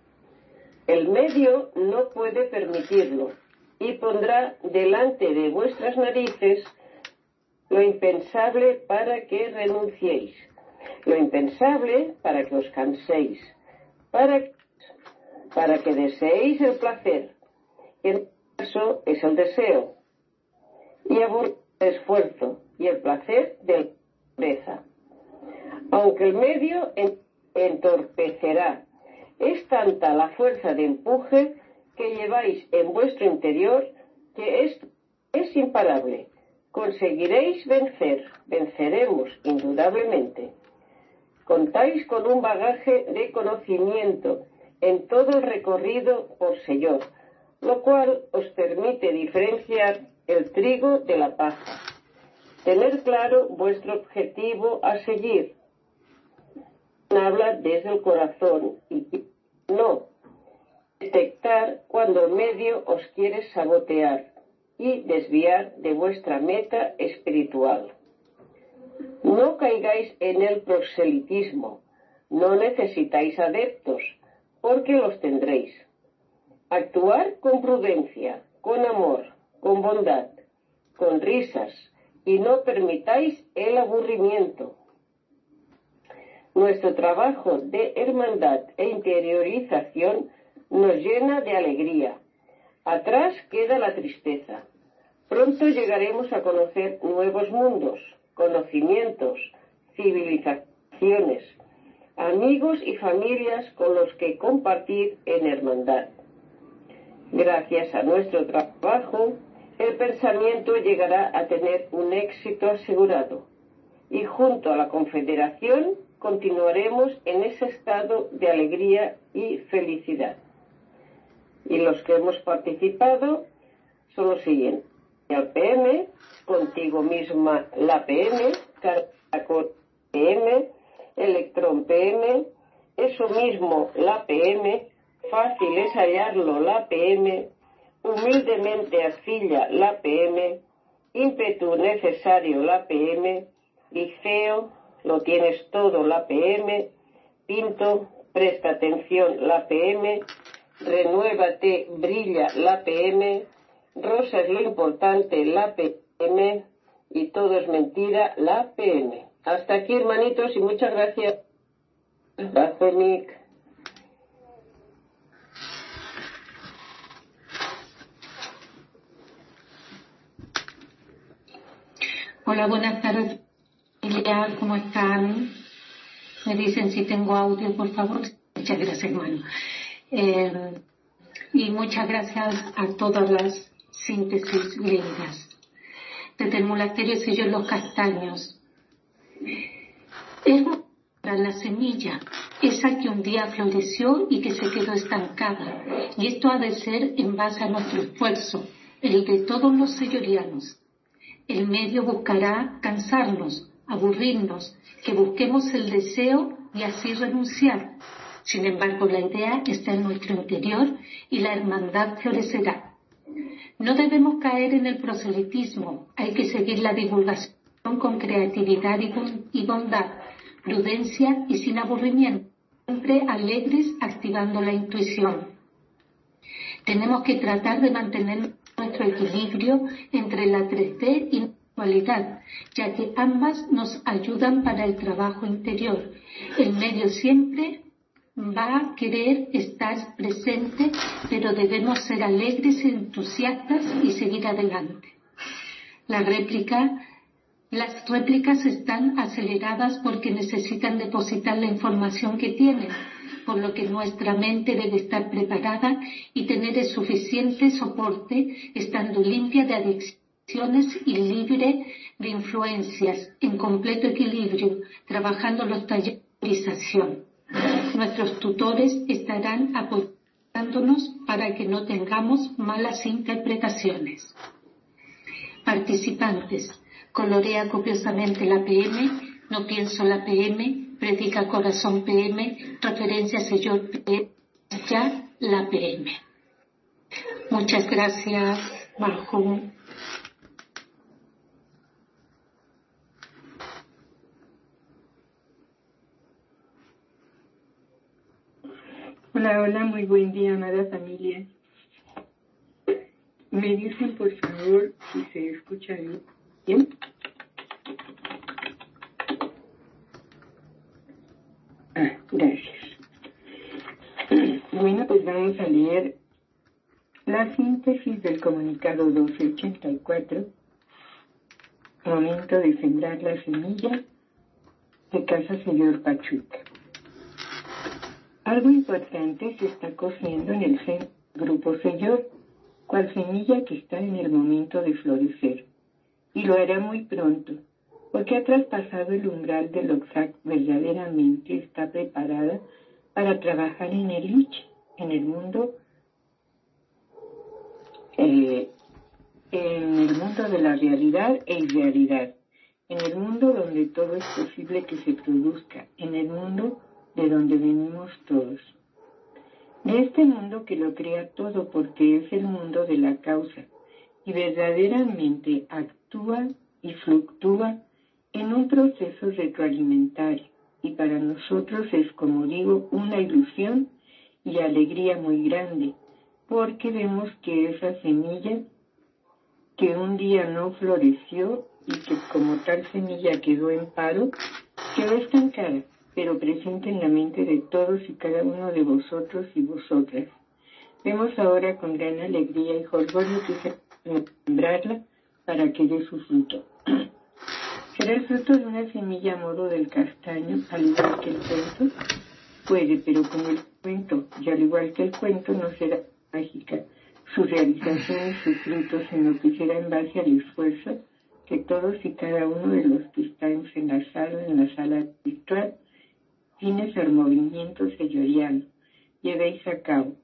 El medio no puede permitirlo, y pondrá delante de vuestras narices lo impensable para que renunciéis, lo impensable para que os canséis, para, para que deseéis el placer, que en este caso es el deseo, y aborrecéis el esfuerzo y el placer de la pobreza. Aunque el medio entorpecerá, es tanta la fuerza de empuje que lleváis en vuestro interior que esto es imparable. Conseguiréis vencer, venceremos indudablemente. Contáis con un bagaje de conocimiento en todo el recorrido por Señor, lo cual os permite diferenciar el trigo de la paja, tener claro vuestro objetivo a seguir. Habla desde el corazón y no detectar cuando el medio os quiere sabotear y desviar de vuestra meta espiritual. No caigáis en el proselitismo, no necesitáis adeptos, porque los tendréis. Actuar con prudencia, con amor, con bondad, con risas, y no permitáis el aburrimiento. Nuestro trabajo de hermandad e interiorización nos llena de alegría. Atrás queda la tristeza. Pronto llegaremos a conocer nuevos mundos, conocimientos, civilizaciones, amigos y familias con los que compartir en hermandad. Gracias a nuestro trabajo, el pensamiento llegará a tener un éxito asegurado, y junto a la Confederación continuaremos en ese estado de alegría y felicidad. Y los que hemos participado son los siguientes: el P M, Contigo Misma la P M, Caracol P M, Electrón P M, Eso Mismo la P M, Fácil es hallarlo la P M, Humildemente Arcilla la P M, Ímpetu Necesario la P M, Liceo, Lo Tienes Todo la P M, Pinto, Presta Atención la P M, Renuévate, Brilla la P M, Rosa es lo importante la P M, y Todo es mentira la P M. Hasta aquí, hermanitos, y muchas gracias. Gracias, Nick. Hola, buenas tardes, familia, ¿cómo están? Me dicen si tengo audio, por favor. Muchas gracias, hermano. Eh, y muchas gracias a todas las síntesis lindas. Desde el monasterio Señor Los Castaños. Es la semilla, esa que un día floreció y que se quedó estancada. Y esto ha de ser en base a nuestro esfuerzo, el de todos los señorianos. El medio buscará cansarnos, aburrirnos, que busquemos el deseo y así renunciar. Sin embargo, la idea está en nuestro interior y la hermandad florecerá. No debemos caer en el proselitismo, hay que seguir la divulgación con creatividad y bondad, prudencia y sin aburrimiento, siempre alegres, activando la intuición. Tenemos que tratar de mantener nuestro equilibrio entre la tres D y la actualidad, ya que ambas nos ayudan para el trabajo interior. El medio siempre va a querer estar presente, pero debemos ser alegres, entusiastas y seguir adelante. La réplica, las réplicas están aceleradas porque necesitan depositar la información que tienen, por lo que nuestra mente debe estar preparada y tener el suficiente soporte, estando limpia de adicciones y libre de influencias, en completo equilibrio, trabajando los talleres de visualización. Nuestros tutores estarán apoyándonos para que no tengamos malas interpretaciones. Participantes: colorea copiosamente la P M, no pienso la P M, predica corazón P M, referencia señor P M, ya la P M. Muchas gracias, Marjum. Hola, hola, muy buen día, amada familia. Me dicen, por favor, si se escucha bien. Ah, gracias. Bueno, pues vamos a leer la síntesis del comunicado doce ochenta y cuatro, momento de sembrar la semilla, de Casa Señor Pachuca. Algo importante se está cociendo en el centro del Grupo Señor, cual semilla que está en el momento de florecer, y lo hará muy pronto, porque ha traspasado el umbral de lo que verdaderamente está preparada para trabajar en el Lich, en el mundo, eh, en el mundo de la realidad e irrealidad, en el mundo donde todo es posible que se produzca, en el mundo de donde venimos todos. De este mundo que lo crea todo, porque es el mundo de la causa y verdaderamente actúa y fluctúa en un proceso retroalimentario, y para nosotros es, como digo, una ilusión y alegría muy grande, porque vemos que esa semilla que un día no floreció y que como tal semilla quedó en paro, quedó estancada, pero presente en la mente de todos y cada uno de vosotros y vosotras. Vemos ahora con gran alegría y jolgorio que se sembrarla para que dé su fruto. ¿Será el fruto de una semilla a modo del castaño, al igual que el cuento? Puede, pero como el cuento, y al igual que el cuento, no será mágica su realización y sus frutos, sino que será en base al esfuerzo que todos y cada uno de los que están enlazados en la sala virtual, fines al movimiento señorial, llevéis a cabo.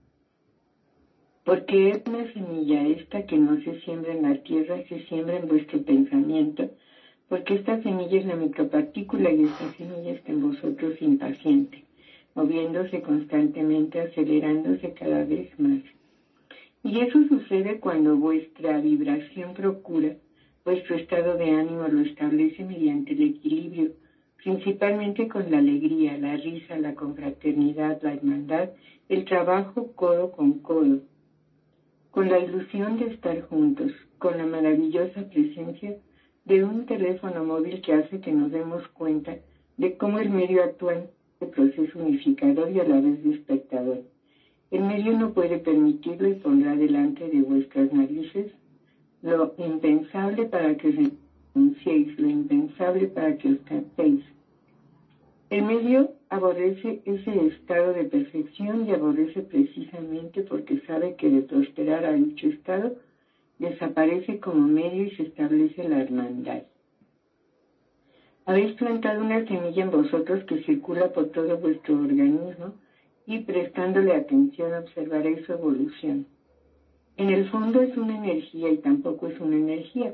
Porque es una semilla esta que no se siembra en la tierra, se siembra en vuestro pensamiento, porque esta semilla es la micropartícula y esta semilla está en vosotros impaciente, moviéndose constantemente, acelerándose cada vez más. Y eso sucede cuando vuestra vibración procura, vuestro estado de ánimo lo establece mediante el equilibrio, principalmente con la alegría, la risa, la confraternidad, la hermandad, el trabajo codo con codo, con la ilusión de estar juntos, con la maravillosa presencia de un teléfono móvil que hace que nos demos cuenta de cómo el medio actúa en el proceso unificador y a la vez de espectador. El medio no puede permitirlo y pondrá delante de vuestras narices lo impensable para que renunciéis, lo impensable para que os captéis. El medio aborrece ese estado de perfección y aborrece precisamente porque sabe que de prosperar a dicho estado desaparece como medio y se establece la hermandad. Habéis plantado una semilla en vosotros que circula por todo vuestro organismo y prestándole atención observaréis su evolución. En el fondo es una energía y tampoco es una energía.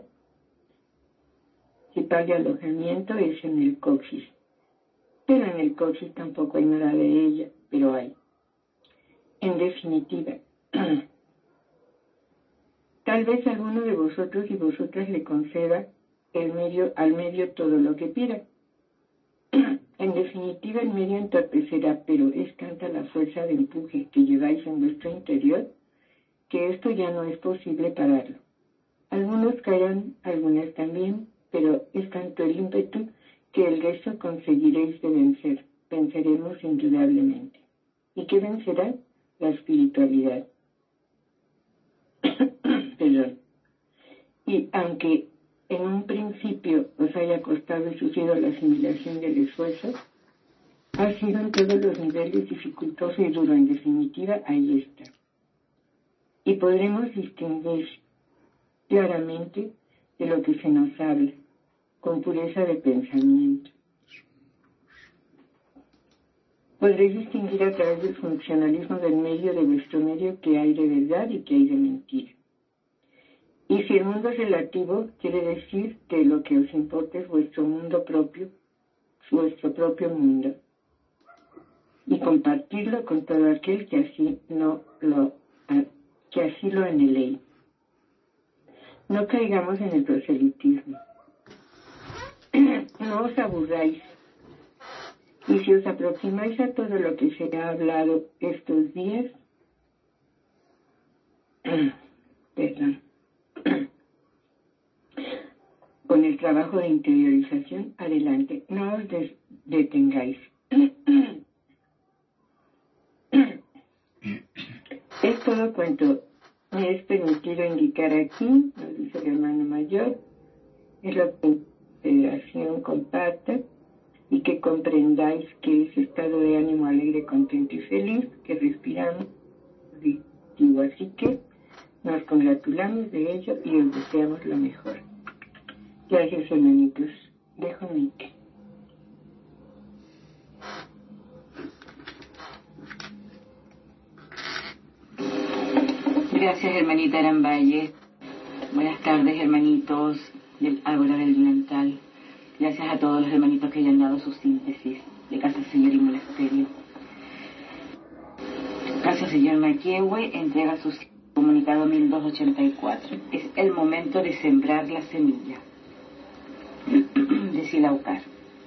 Si paga alojamiento es en el coxis, pero en el coxis tampoco hay nada de ella. pero hay. En definitiva, tal vez alguno de vosotros y vosotras le conceda el medio, al medio todo lo que pida. En definitiva, el medio entorpecerá, pero es tanta la fuerza de empuje que lleváis en vuestro interior que esto ya no es posible pararlo. Algunos caerán, algunas también, pero es tanto el ímpetu que el resto conseguiréis de vencer. Venceremos indudablemente. ¿Y qué vencerá? La espiritualidad. Perdón. Y aunque en un principio os haya costado y sufrido la asimilación del esfuerzo, ha sido en todos los niveles dificultoso y duro. En definitiva, ahí está. Y podremos distinguir claramente de lo que se nos habla, con pureza de pensamiento. Podréis distinguir a través del funcionalismo del medio de vuestro medio que hay de verdad y que hay de mentira. Y si el mundo es relativo, quiere decir que lo que os importa es vuestro mundo propio, vuestro propio mundo, y compartirlo con todo aquel que así no lo que así lo anheléis. No caigamos en el proselitismo. No os aburráis. Y si os aproximáis a todo lo que se ha hablado estos días, perdón, con el trabajo de interiorización, adelante, no os des- detengáis. Es todo cuanto me es permitido indicar aquí, nos dice el hermano mayor, es lo que la Federación comparte y que comprendáis que ese estado de ánimo alegre, contento y feliz que respiramos, digo, así que nos congratulamos de ello y os deseamos lo mejor. Gracias, hermanitos. Dejo mi que. Gracias, hermanita Arambaye. Buenas tardes, hermanitos del Ágora del Oriental. Gracias a todos los hermanitos que hayan dado su síntesis de Casa Señor y Monasterio. Casa Señor Maquehue entrega su comunicado mil doscientos ochenta y cuatro. Es el momento de sembrar la semilla. De Silaucar.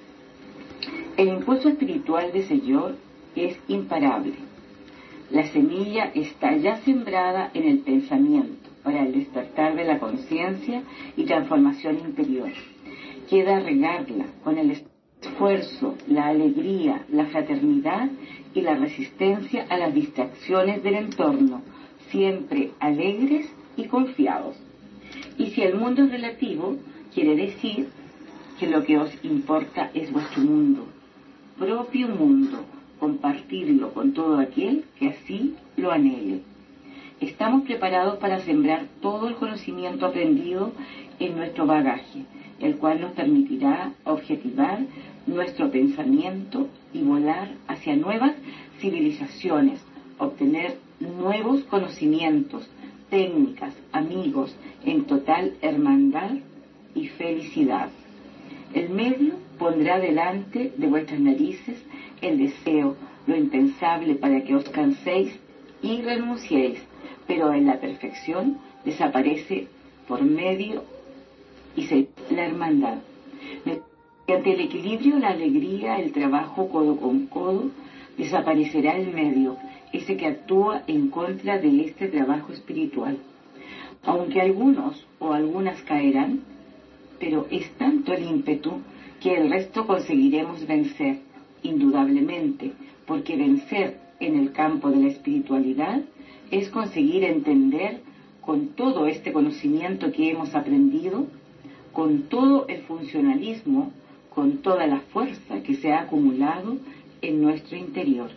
El impulso espiritual de Señor es imparable. La semilla está ya sembrada en el pensamiento para el despertar de la conciencia y transformación interior. Queda regarla con el esfuerzo, la alegría, la fraternidad y la resistencia a las distracciones del entorno, siempre alegres y confiados. Y si el mundo es relativo, quiere decir que lo que os importa es vuestro mundo, propio mundo, compartirlo con todo aquel que así lo anhele. Estamos preparados para sembrar todo el conocimiento aprendido en nuestro bagaje, el cual nos permitirá objetivar nuestro pensamiento y volar hacia nuevas civilizaciones, obtener nuevos conocimientos, técnicas, amigos, en total hermandad y felicidad. El medio pondrá delante de vuestras narices el deseo, lo impensable para que os canséis y renunciéis, pero en la perfección desaparece por medio y se la hermandad. Mediante el equilibrio, la alegría, el trabajo codo con codo, desaparecerá el medio, ese que actúa en contra de este trabajo espiritual. Aunque algunos o algunas caerán, pero es tanto el ímpetu que el resto conseguiremos vencer, indudablemente, porque vencer en el campo de la espiritualidad es conseguir entender con todo este conocimiento que hemos aprendido, con todo el funcionalismo, con toda la fuerza que se ha acumulado en nuestro interior.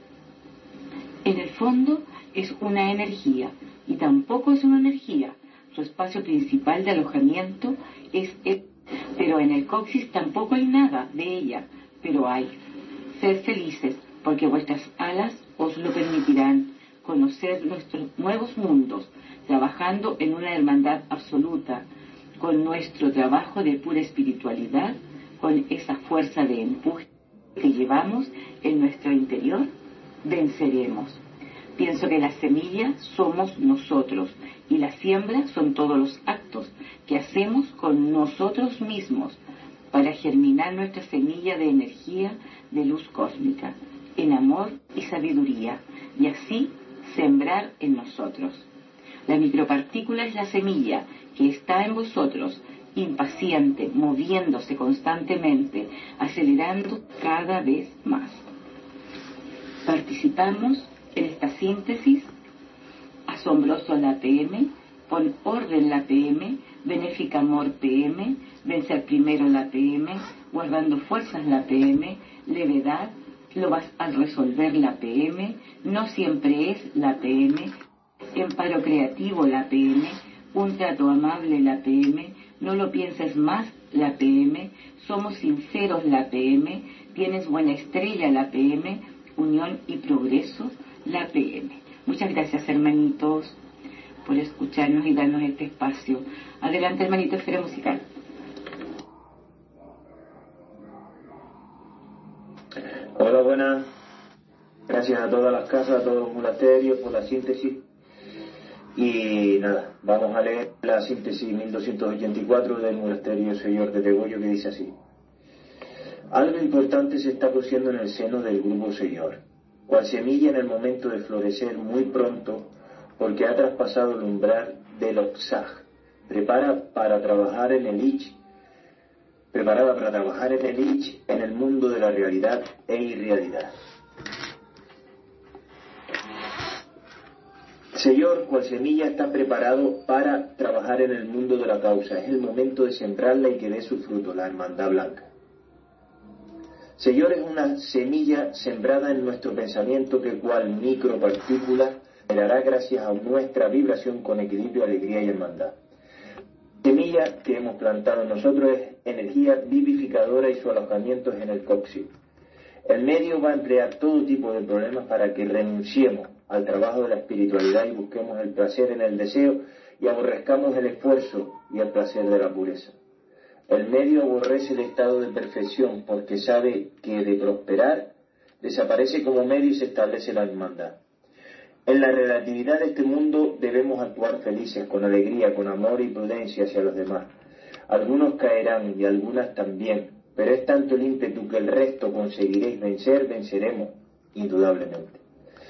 En el fondo es una energía, y tampoco es una energía. Su espacio principal de alojamiento es el, pero en el coxis tampoco hay nada de ella, pero hay. Sed felices, porque vuestras alas os lo permitirán, conocer nuestros nuevos mundos, trabajando en una hermandad absoluta, con nuestro trabajo de pura espiritualidad, con esa fuerza de empuje que llevamos en nuestro interior, venceremos. Pienso que la semilla somos nosotros y la siembra son todos los actos que hacemos con nosotros mismos para germinar nuestra semilla de energía, de luz cósmica, en amor y sabiduría, y así sembrar en nosotros. La micropartícula es la semilla que está en vosotros, impaciente, moviéndose constantemente, acelerando cada vez más. Participamos en esta síntesis. Asombroso la P M, pon orden la P M, benéfica amor P M, vencer primero la P M, guardando fuerzas la P M, levedad, lo vas al resolver la P M, no siempre es la P M, emparo creativo la P M, un trato amable la P M, no lo pienses más la P M, somos sinceros la P M, tienes buena estrella la P M, unión y progreso la P M. Muchas gracias, hermanitos, por escucharnos y darnos este espacio. Adelante, hermanito, Esfera Musical. Hola, buenas. Gracias a todas las casas, a todos los monasterios por la síntesis. Y nada, vamos a leer la síntesis mil doscientos ochenta y cuatro del monasterio Señor de Tegollo, que dice así. Algo importante se está cociendo en el seno del grupo Señor, cual semilla en el momento de florecer muy pronto, porque ha traspasado el umbral del Oxaj, prepara para trabajar en el Ich, preparada para trabajar en el Ich, en el mundo de la realidad e irrealidad. Señor, cual semilla está preparado para trabajar en el mundo de la causa, es el momento de sembrarla y que dé su fruto, la hermandad blanca. Señor, es una semilla sembrada en nuestro pensamiento que cual micropartícula generará gracias a nuestra vibración con equilibrio, alegría y hermandad. La semilla que hemos plantado en nosotros es energía vivificadora y su alojamiento es en el coxis. El medio va a emplear todo tipo de problemas para que renunciemos al trabajo de la espiritualidad y busquemos el placer en el deseo y aborrezcamos el esfuerzo y el placer de la pureza. El medio aborrece el estado de perfección porque sabe que de prosperar desaparece como medio y se establece la hermandad. En la relatividad de este mundo debemos actuar felices, con alegría, con amor y prudencia hacia los demás. Algunos caerán y algunas también, pero es tanto el ímpetu que el resto conseguiréis vencer, venceremos, indudablemente.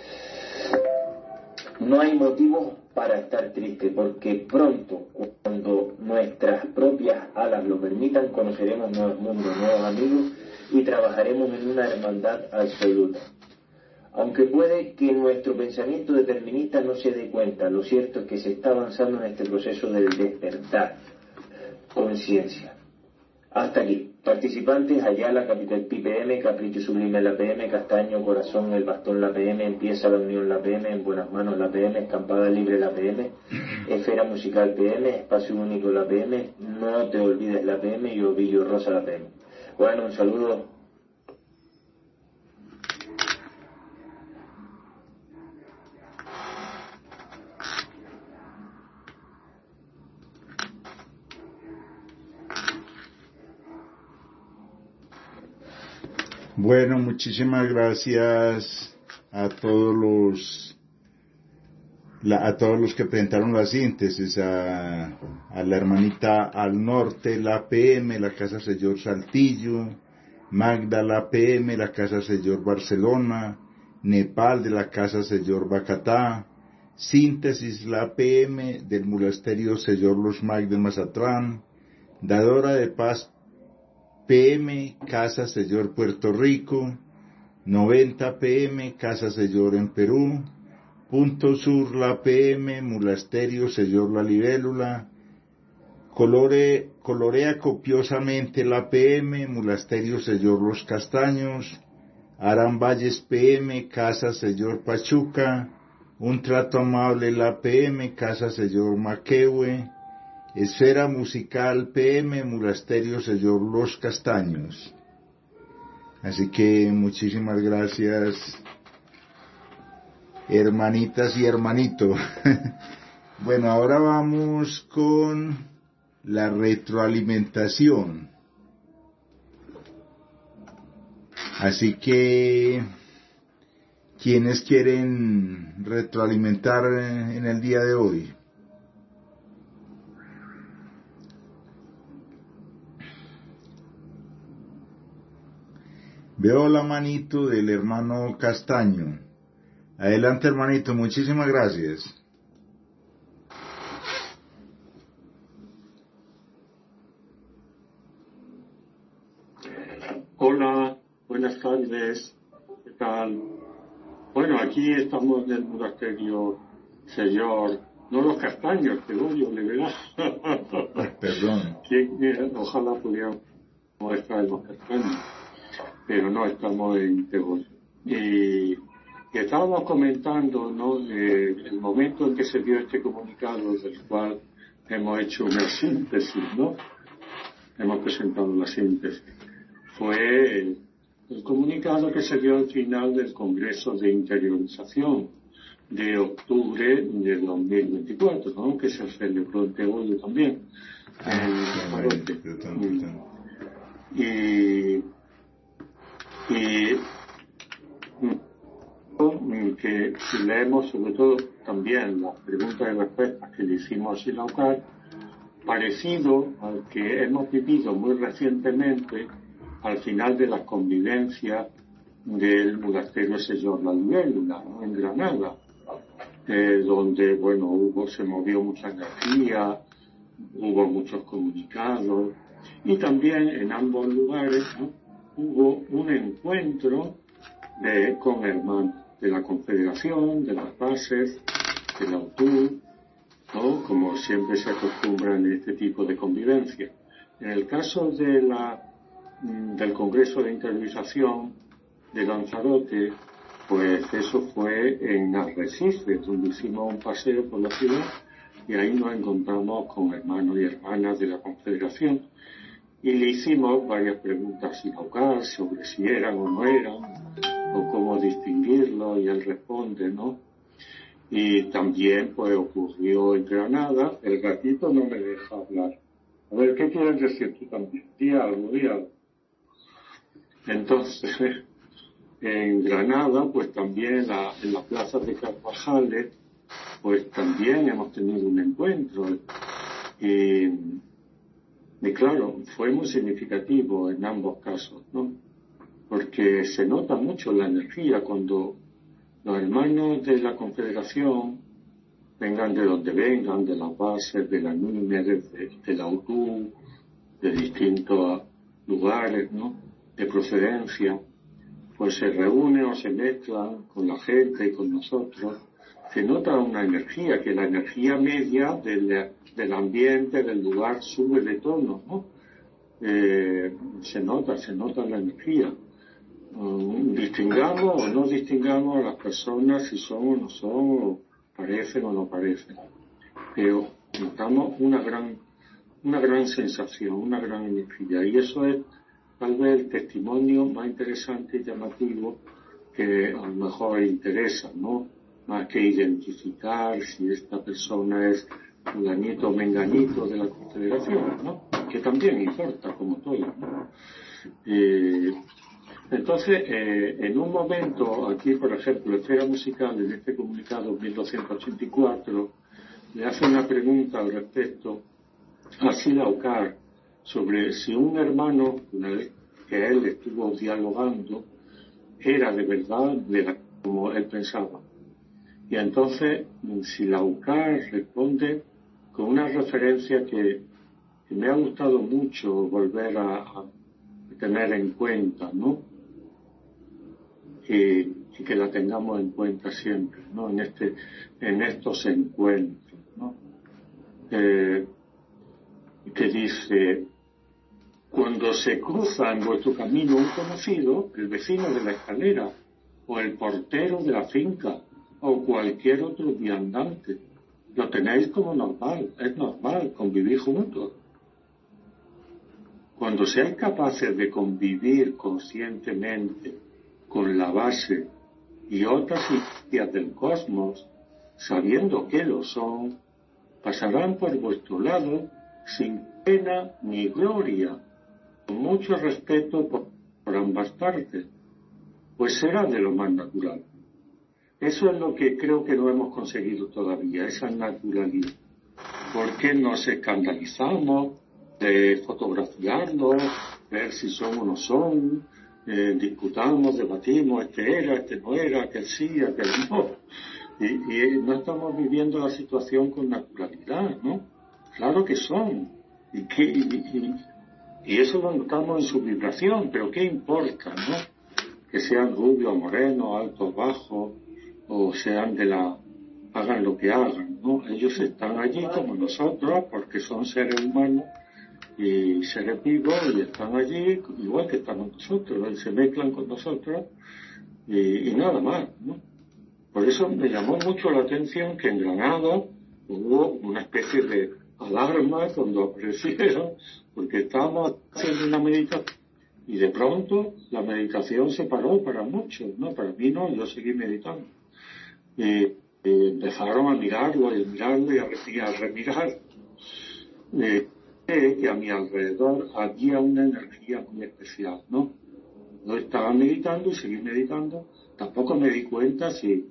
No hay motivos para estar triste, porque pronto, cuando nuestras propias alas lo permitan, conoceremos nuevos mundos, nuevos amigos y trabajaremos en una hermandad absoluta. Aunque puede que nuestro pensamiento determinista no se dé cuenta, lo cierto es que se está avanzando en este proceso del despertar, conciencia. Hasta aquí. Participantes: Ayala, Capital Pi P M, Capricho Sublime la P M, Castaño, Corazón, El Bastón la P M, Empieza la Unión la P M, En Buenas Manos la P M, Escampada Libre la P M, Esfera Musical P M, Espacio Único la P M, No Te Olvides la P M y Ovillo Rosa la P M. Bueno, un saludo. Bueno, muchísimas gracias a todos los la, a todos los que presentaron la síntesis, a, a la hermanita Al Norte, la P M, la Casa Señor Saltillo, Magda, la P M, la Casa Señor Barcelona, Nepal, de la Casa Señor Bacatá, Síntesis, la P M, del Monasterio Señor Los Mag de Mazatlán, Dadora de Paz, P M, Casa Señor Puerto Rico, noventa P M, Casa Señor en Perú, Punto Sur la P M, Monasterio Señor La Libélula, Colore, Colorea copiosamente la P M, Monasterio Señor Los Castaños, Aramballes P M, Casa Señor Pachuca, Un Trato Amable la P M, Casa Señor Maquehue, Esfera Musical P M, Monasterio Señor Los Castaños. Así que muchísimas gracias, hermanitas y hermanito. Bueno, ahora vamos con la retroalimentación. Así que ¿Quiénes quieren retroalimentar en el día de hoy? Veo la manito del hermano Castaño. Adelante, hermanito, muchísimas gracias. Hola, buenas tardes, ¿qué tal? Bueno, aquí estamos en el monasterio Señor, no los Castaños, que odio, de verdad. Perdón. Sí, ojalá pudiéramos estar en los Castaños, pero no, estamos en Tegol. Y, y estábamos comentando, ¿no?, de el momento en que se dio este comunicado, del cual hemos hecho una síntesis, ¿no? Hemos presentado la síntesis. Fue el, el comunicado que se dio al final del Congreso de Interiorización de octubre de dos mil veinticuatro, ¿no?, que se celebró en Tegoyo también. Ah, en, y, y que si leemos sobre todo también las preguntas y respuestas que le hicimos a Silaucar, parecido al que hemos vivido muy recientemente al final de las convivencias del monasterio Señor La Libélula, ¿no?, en Granada, eh, donde, bueno, hubo, se movió mucha energía, hubo muchos comunicados, y también en ambos lugares, ¿no?, hubo un encuentro de, con hermanos de la Confederación, de las bases, de la U T U, ¿no?, como siempre se acostumbra en este tipo de convivencia. En el caso de la del Congreso de Interiorización de Lanzarote, pues eso fue en Arrecifes, donde hicimos un paseo por la ciudad y ahí nos encontramos con hermanos y hermanas de la Confederación y le hicimos varias preguntas a Silaucar sobre si eran o no eran o cómo distinguirlo, y él responde, ¿no? Y también pues ocurrió en Granada. El gatito no me deja hablar. A ver, ¿qué quieres decir tú también? Di algo, di algo. Entonces, en Granada, pues también la, en las plazas de Carvajales, pues también hemos tenido un encuentro. Y, y claro, fue muy significativo en ambos casos, ¿no? Porque se nota mucho la energía cuando los hermanos de la Confederación, vengan de donde vengan, de las bases, de la N U M E, de, de la U T U, de distintos lugares, ¿no?, de procedencia, pues se reúnen o se mezclan con la gente y con nosotros. Se nota una energía, que la energía media del, del ambiente, del lugar, sube de tono, ¿no? Eh, se nota, se nota la energía. Um, distingamos o no distingamos a las personas si son o no son, o parecen o no parecen, pero notamos una gran una gran sensación, una gran energía, y eso es tal vez el testimonio más interesante y llamativo que a lo mejor interesa, ¿no?, más que identificar si esta persona es fulanito o menganito de la Confederación, ¿no?, que también importa como todo, ¿no? Eh, Entonces, eh, en un momento, aquí por ejemplo, Esfera Musical, en este comunicado mil doscientos ochenta y cuatro, le hace una pregunta al respecto a Silaucar sobre si un hermano que él estuvo dialogando era de verdad como él pensaba. Y entonces Silaucar responde con una referencia que, que me ha gustado mucho volver a, a tener en cuenta, ¿no? Y, y que la tengamos en cuenta siempre, ¿no?, en este, en estos encuentros, ¿no? Eh, que dice: cuando se cruza en vuestro camino un conocido, el vecino de la escalera, o el portero de la finca, o cualquier otro viandante, lo tenéis como normal, es normal convivir juntos. Cuando seáis capaces de convivir conscientemente con la base y otras ideas del cosmos, sabiendo que lo son, pasarán por vuestro lado sin pena ni gloria, con mucho respeto por, por ambas partes, pues será de lo más natural. Eso es lo que creo que no hemos conseguido todavía, esa naturalidad. Porque nos escandalizamos de fotografiarnos, ver si son o no son, eh, discutamos, debatimos, este era, este no era, aquel sí, aquel no. Y, y no estamos viviendo la situación con naturalidad, ¿no? Claro que son. Y, que, y, y, y eso lo notamos en su vibración, pero ¿qué importa, no? Que sean rubios, morenos, altos, bajos, o sean de la... hagan lo que hagan, ¿no? Ellos están allí como nosotros, porque son seres humanos y seres vivos, y están allí igual que estamos nosotros, se mezclan con nosotros, y, y nada más, ¿no? Por eso me llamó mucho la atención que en Granada hubo una especie de alarma cuando aparecieron, porque estábamos haciendo una meditación y de pronto la meditación se paró para muchos, ¿no? Para mí no, yo seguí meditando. Y, y empezaron a mirarlo y a mirarlo y a, y a remirar. Eh, que a mi alrededor había una energía muy especial, ¿no? Yo estaba meditando y seguí meditando, tampoco me di cuenta si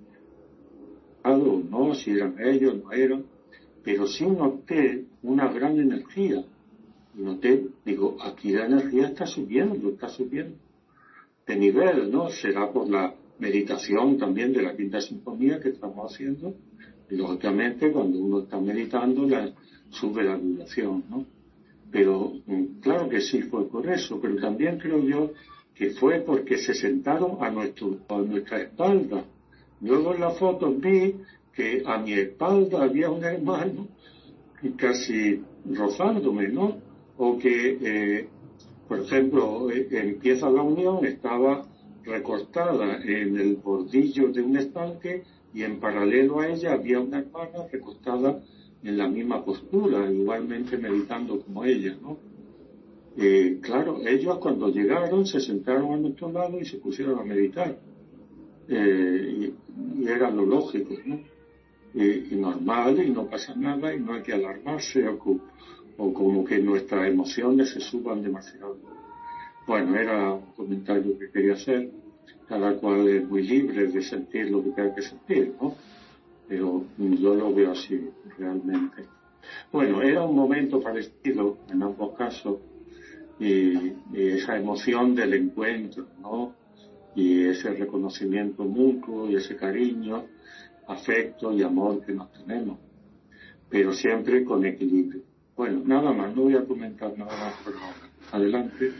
o no, si eran ellos, no eran, pero sí noté una gran energía. Y noté, digo, aquí la energía está subiendo, está subiendo de nivel, ¿no? Será por la meditación también de la Quinta Sinfonía que estamos haciendo, y lógicamente cuando uno está meditando la, sube la vibración, ¿no? Pero claro que sí fue por eso, pero también creo yo que fue porque se sentaron a, nuestro, a nuestra espalda. Luego en la foto vi que a mi espalda había un hermano casi rozándome, ¿no? O que, eh, por ejemplo, eh, empieza la unión, estaba recortada en el bordillo de un estanque y en paralelo a ella había una hermana recostada en la misma postura, igualmente meditando como ella, ¿no? Eh, claro, ellos cuando llegaron se sentaron a nuestro lado y se pusieron a meditar. Eh, y, y era lo lógico, ¿no? Y, y normal, y no pasa nada, y no hay que alarmarse, o, o como que nuestras emociones se suban demasiado. Bueno, era un comentario que quería hacer. Cada cual es muy libre de sentir lo que tenga que sentir, ¿no? Pero yo lo veo así, realmente. Bueno, era un momento parecido en ambos casos, y, y esa emoción del encuentro, ¿no? Y ese reconocimiento mutuo y ese cariño, afecto y amor que nos tenemos, pero siempre con equilibrio. Bueno, nada más, no voy a comentar nada más por ahora. Adelante.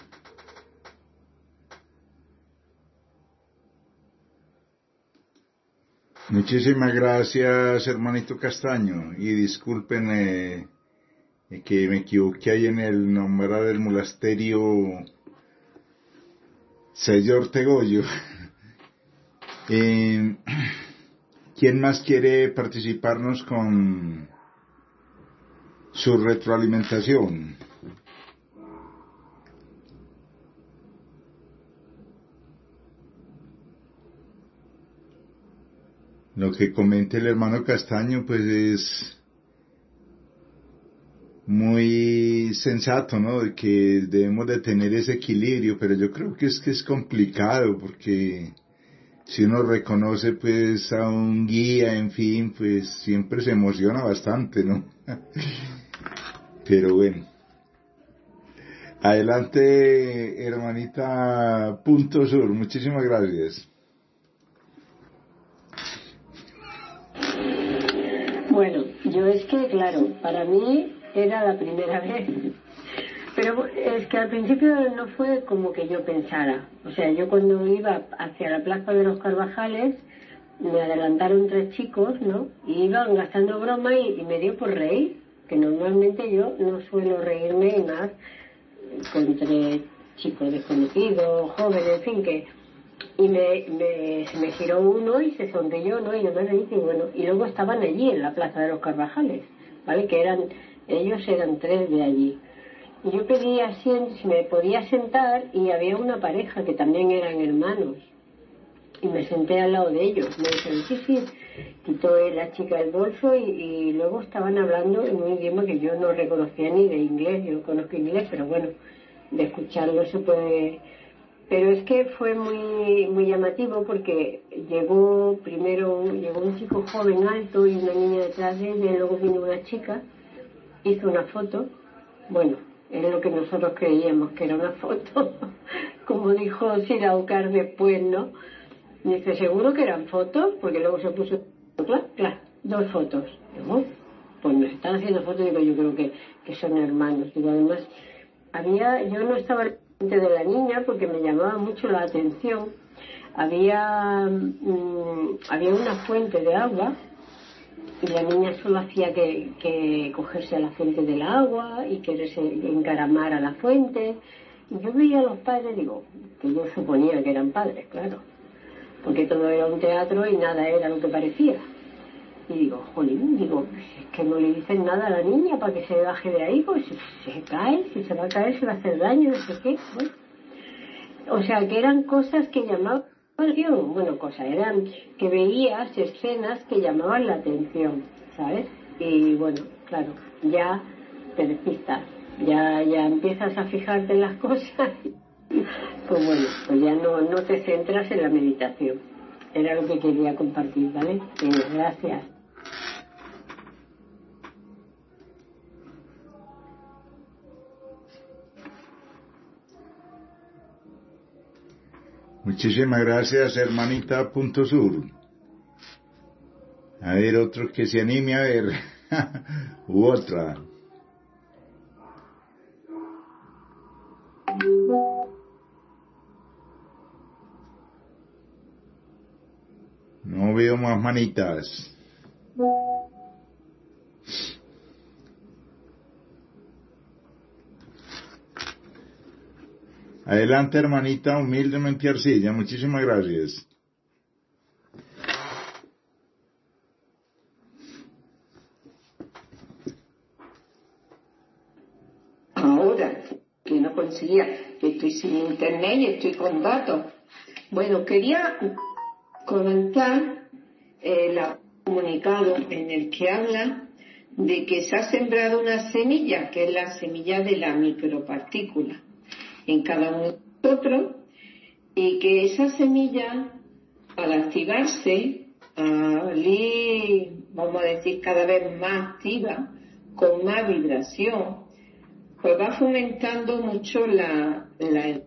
Muchísimas gracias, hermanito Castaño, y disculpen eh, que me equivoqué ahí en el nombre del monasterio Señor Tegollo. eh, ¿Quién más quiere participarnos con su retroalimentación? Lo que comenta el hermano Castaño pues es muy sensato, ¿no? De que debemos de tener ese equilibrio, pero yo creo que es que es complicado, porque si uno reconoce pues a un guía, en fin, pues siempre se emociona bastante, ¿no? Pero bueno. Adelante, hermanita Punto Sur, muchísimas gracias. Bueno, yo es que, claro, para mí era la primera vez, pero es que al principio no fue como que yo pensara. O sea, yo cuando iba hacia la Plaza de los Carvajales, me adelantaron tres chicos, ¿no? Y iban gastando broma y, y me dio por reír, que normalmente yo no suelo reírme y más con tres chicos desconocidos, jóvenes, en fin, que... Y me, me, se me giró uno y se sonrió, ¿no? Y yo me reí, y bueno, y luego estaban allí en la Plaza de los Carvajales, ¿vale? Que eran, ellos eran tres de allí. Y yo pedí asiento, si me podía sentar, y había una pareja que también eran hermanos. Y me senté al lado de ellos. Me dijeron, sí, sí, quitó la chica el bolso y, y luego estaban hablando en un idioma que yo no reconocía ni de inglés. Yo conozco inglés, pero bueno, de escucharlo se puede Pero es que fue muy muy llamativo porque llegó primero llegó un chico joven alto y una niña detrás de ella, y luego vino una chica, hizo una foto. Bueno, es lo que nosotros creíamos que era una foto, como dijo Silaucar después, ¿no? Y dice, ¿seguro que eran fotos? Porque luego se puso, claro, claro, dos fotos. Digo, pues nos están haciendo fotos, digo, yo creo que, que son hermanos. Digo, además, había, yo no estaba de la niña porque me llamaba mucho la atención. Había mmm, había una fuente de agua y la niña solo hacía que, que cogerse a la fuente del agua y quererse encaramar a la fuente. Y yo veía a los padres, digo, que yo suponía que eran padres, claro, porque todo era un teatro y nada era lo que parecía. Y digo, jolín, digo, es que no le dicen nada a la niña para que se baje de ahí, pues si se cae, si se va a caer se va a hacer daño, no sé qué. Bueno, o sea, que eran cosas que llamaban la atención, bueno, cosas, eran que veías escenas que llamaban la atención, ¿sabes? Y bueno, claro, ya te despistas, ya, ya empiezas a fijarte en las cosas, pues bueno, pues ya no, no te centras en la meditación. Era lo que quería compartir, ¿vale? Venga, gracias. Muchísimas gracias, hermanita Punto Sur. A ver, otro que se anime a ver. U otra. No veo más manitas. Adelante, hermanita, humildemente Arcilla. Muchísimas gracias. Ahora, que no conseguía, que estoy sin internet y estoy con datos. Bueno, quería comentar el comunicado en el que habla de que se ha sembrado una semilla, que es la semilla de la micropartícula, en cada uno de nosotros, y que esa semilla, al activarse, al ir, vamos a decir, cada vez más activa, con más vibración, pues va fomentando mucho la, la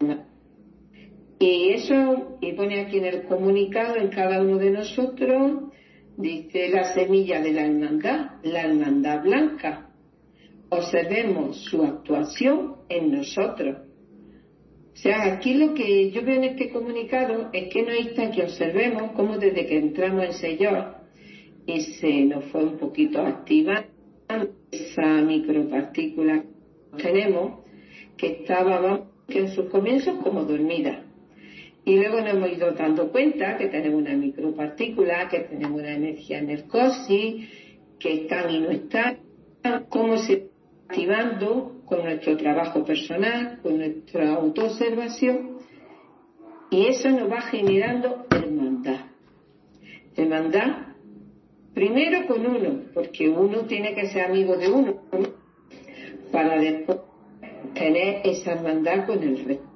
y eso, y pone aquí en el comunicado, en cada uno de nosotros, dice la semilla de la hermandad, la hermandad blanca. Observemos su actuación en nosotros. O sea, aquí lo que yo veo en este comunicado es que no está que observemos cómo desde que entramos en Señor y se nos fue un poquito activando esa micropartícula que tenemos, que estaba que en sus comienzos como dormida. Y luego nos hemos ido dando cuenta que tenemos una micropartícula, que tenemos una energía en el COSI, que están y no están, cómo se está activando con nuestro trabajo personal, con nuestra autoobservación, y eso nos va generando hermandad. Hermandad, primero con uno, porque uno tiene que ser amigo de uno, para después tener esa hermandad con el resto.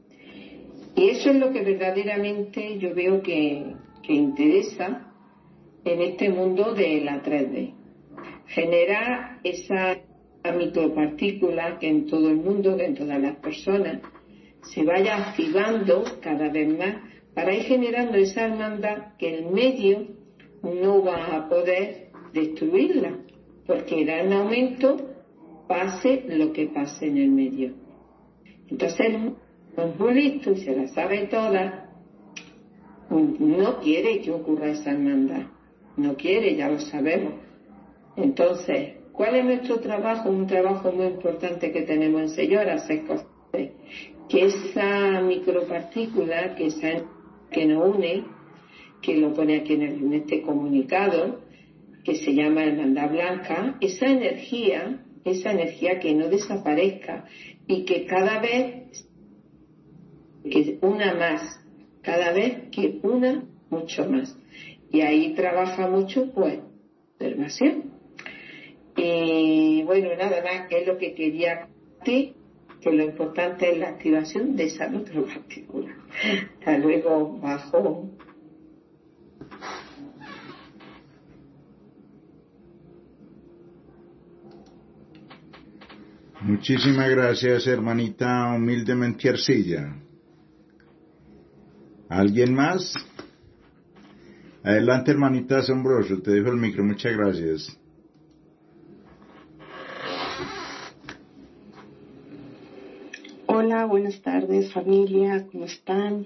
Y eso es lo que verdaderamente yo veo que, que interesa en este mundo de la tres D. Generar esa micropartícula que en todo el mundo, que en todas las personas, se vaya activando cada vez más para ir generando esa hermandad que el medio no va a poder destruirla, porque irá en aumento pase lo que pase en el medio. Entonces, es muy listo y se la sabe toda, no quiere que ocurra esa hermandad, no quiere, ya lo sabemos. Entonces, ¿cuál es nuestro trabajo? Un trabajo muy importante que tenemos en Señor, hacer cosas, que esa micropartícula que, esa, que nos une, que lo pone aquí en, el, en este comunicado, que se llama hermandad blanca, esa energía, esa energía que no desaparezca y que cada vez que una más, cada vez que una mucho más. Y ahí trabaja mucho, pues, observación. Y bueno, nada más, que es lo que quería decir, que lo importante es la activación de esa micropartícula. Hasta luego, bajo. Muchísimas gracias, hermanita humildemente Arcilla. ¿Alguien más? Adelante, hermanita Asombroso, te dejo el micro, muchas gracias. Hola, buenas tardes familia, ¿cómo están?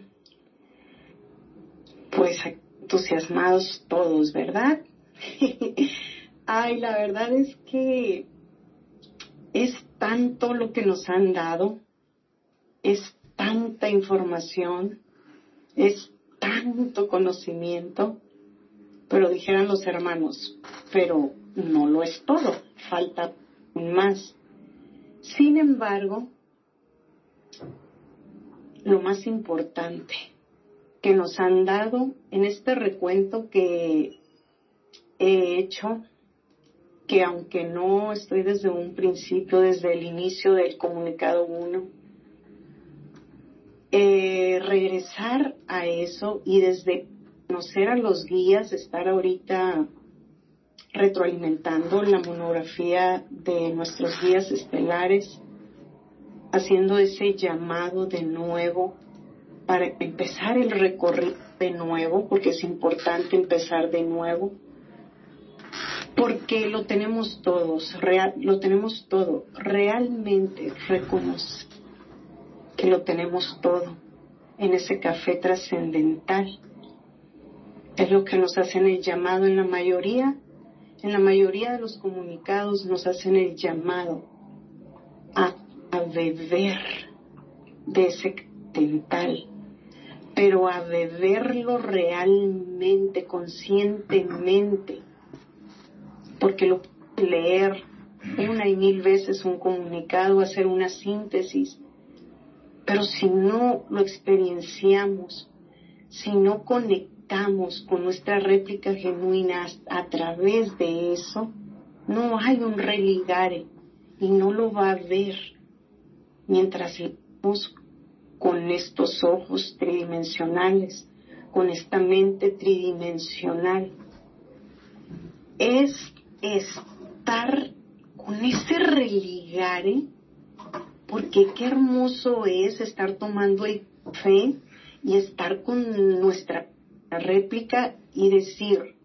Pues entusiasmados todos, ¿verdad? Ay, la verdad es que es tanto lo que nos han dado, es tanta información, es tanto conocimiento, pero dijeran los hermanos, pero no lo es todo, falta más. Sin embargo, lo más importante que nos han dado en este recuento que he hecho, que aunque no estoy desde un principio, desde el inicio del comunicado uno, eh, regresar a eso y desde conocer a los guías, estar ahorita retroalimentando la monografía de nuestros guías estelares, haciendo ese llamado de nuevo para empezar el recorrido de nuevo, porque es importante empezar de nuevo, porque lo tenemos todos, real, lo tenemos todo, realmente reconoce que lo tenemos todo en ese café trascendental. Es lo que nos hacen el llamado en la mayoría, en la mayoría de los comunicados nos hacen el llamado a, a beber de ese trascendental, pero a beberlo realmente, conscientemente, porque lo pueden leer una y mil veces un comunicado, hacer una síntesis, pero si no lo experienciamos, si no conectamos con nuestra réplica genuina a través de eso, no hay un religare y no lo va a ver mientras leemos con estos ojos tridimensionales, con esta mente tridimensional. Es estar con ese religare, porque qué hermoso es estar tomando el café y estar con nuestra réplica y decir,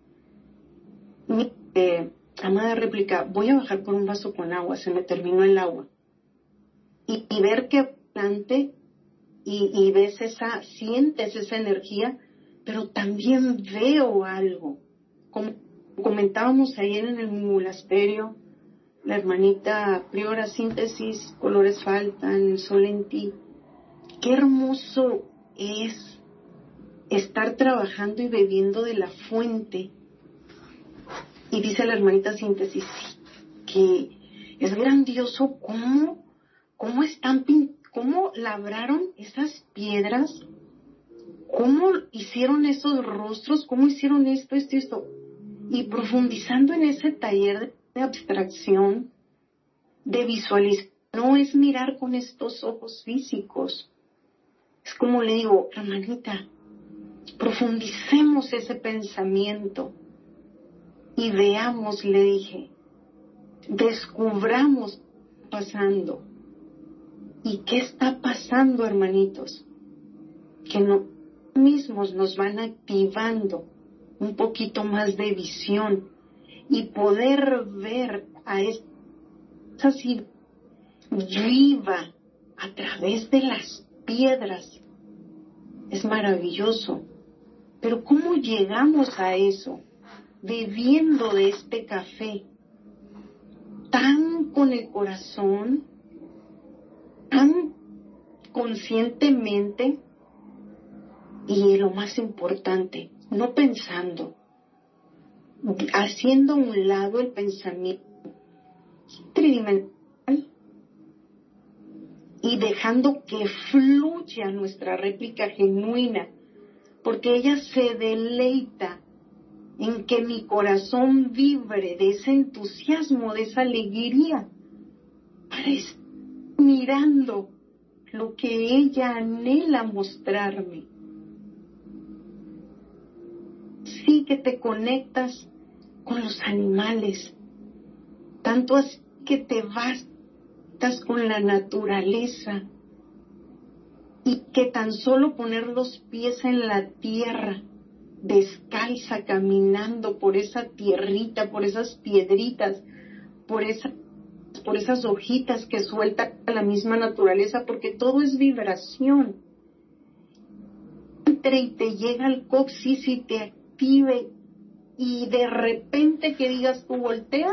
eh, amada réplica, voy a bajar por un vaso con agua, se me terminó el agua. Y, y ver que adelante y, y ves esa, sientes esa energía, pero también veo algo. Como comentábamos ayer en el monasterio, la hermanita priora síntesis, colores faltan, el sol en ti. Qué hermoso es estar trabajando y bebiendo de la fuente. Y dice la hermanita síntesis que es grandioso cómo, cómo están, cómo labraron esas piedras, cómo hicieron esos rostros, cómo hicieron esto, esto, esto. Y profundizando en ese taller de abstracción, de visualización, no es mirar con estos ojos físicos. Es como le digo, hermanita, profundicemos ese pensamiento y veamos, le dije, descubramos qué está pasando. ¿Y qué está pasando, hermanitos? Que nosotros mismos nos van activando un poquito más de visión y poder ver a esa viva a través de las piedras. Es maravilloso. Pero ¿cómo llegamos a eso? Bebiendo de este café, tan con el corazón, tan conscientemente, y lo más importante, no pensando, haciendo a un lado el pensamiento tridimensional y dejando que fluya nuestra réplica genuina, porque ella se deleita en que mi corazón vibre de ese entusiasmo, de esa alegría, para estar mirando lo que ella anhela mostrarme. Sí que te conectas con los animales, tanto así que te bastas con la naturaleza y que tan solo poner los pies en la tierra, descalza, caminando por esa tierrita, por esas piedritas, por esas, por esas hojitas que suelta la misma naturaleza, porque todo es vibración. Entre y te llega al coxis y te active, y de repente que digas tú volteas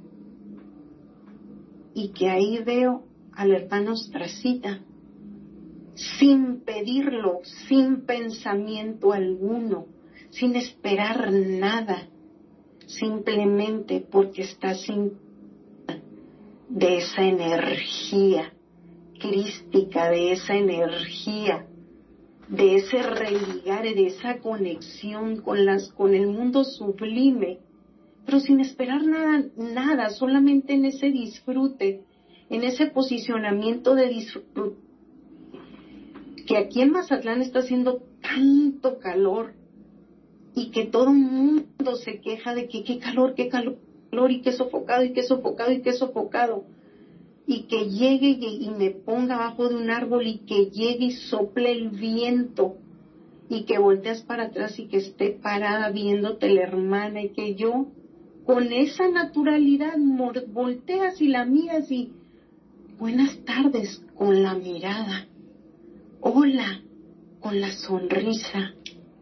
y que ahí veo al hermano Ostracita, sin pedirlo, sin pensamiento alguno, sin esperar nada, simplemente porque está sin de esa energía crística, de esa energía, de ese religar, de esa conexión con las, con el mundo sublime, pero sin esperar nada, nada, solamente en ese disfrute, en ese posicionamiento de disfrute, que aquí en Mazatlán está haciendo tanto calor y que todo el mundo se queja de que qué calor, qué calor, y qué sofocado, y qué sofocado, y qué sofocado, y que llegue y, y me ponga abajo de un árbol y que llegue y sople el viento y que volteas para atrás y que esté parada viéndote la hermana y que yo con esa naturalidad volteas y la miras y buenas tardes con la mirada, hola con la sonrisa,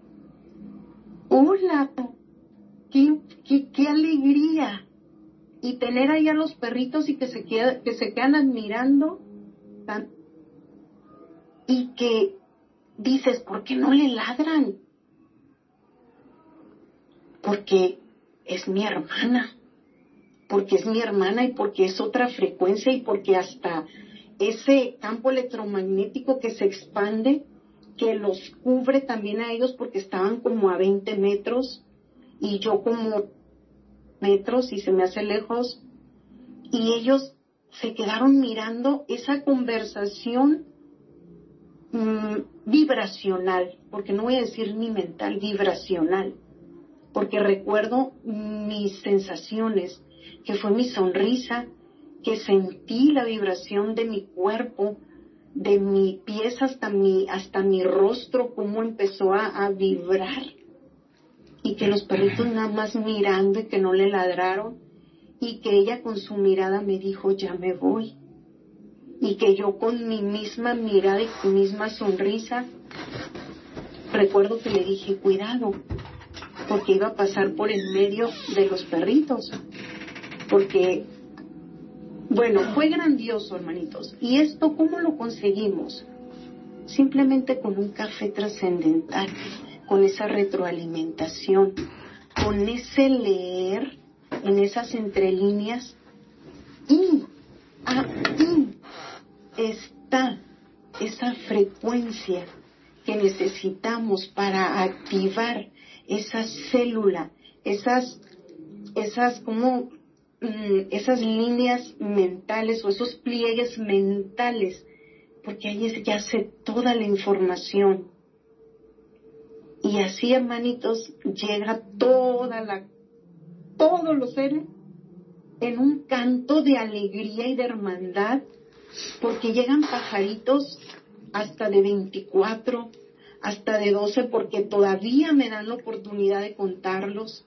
hola, qué, qué, qué alegría. Y tener ahí a los perritos y que se, queda, que se quedan admirando y que dices, ¿por qué no le ladran? Porque es mi hermana, porque es mi hermana y porque es otra frecuencia y porque hasta ese campo electromagnético que se expande, que los cubre también a ellos porque estaban como a veinte metros y yo como metros y se me hace lejos, y ellos se quedaron mirando esa conversación mmm, vibracional, porque no voy a decir ni mental, vibracional, porque recuerdo mis sensaciones, que fue mi sonrisa, que sentí la vibración de mi cuerpo, de mi pies hasta mi, hasta mi rostro, cómo empezó a, a vibrar. Y que los perritos nada más mirando y que no le ladraron y que ella con su mirada me dijo ya me voy y que yo con mi misma mirada y mi misma sonrisa recuerdo que le dije cuidado porque iba a pasar por el medio de los perritos porque bueno, fue grandioso, hermanitos. ¿Y esto cómo lo conseguimos? Simplemente con un café trascendental, con esa retroalimentación, con ese leer en esas entrelíneas y ahí está esa frecuencia que necesitamos para activar esa célula, esas, esas como esas líneas mentales o esos pliegues mentales, porque ahí ya yace toda la información. Y así, hermanitos, llega toda la, todos los seres en un canto de alegría y de hermandad, porque llegan pajaritos hasta de veinticuatro, hasta de doce, porque todavía me dan la oportunidad de contarlos.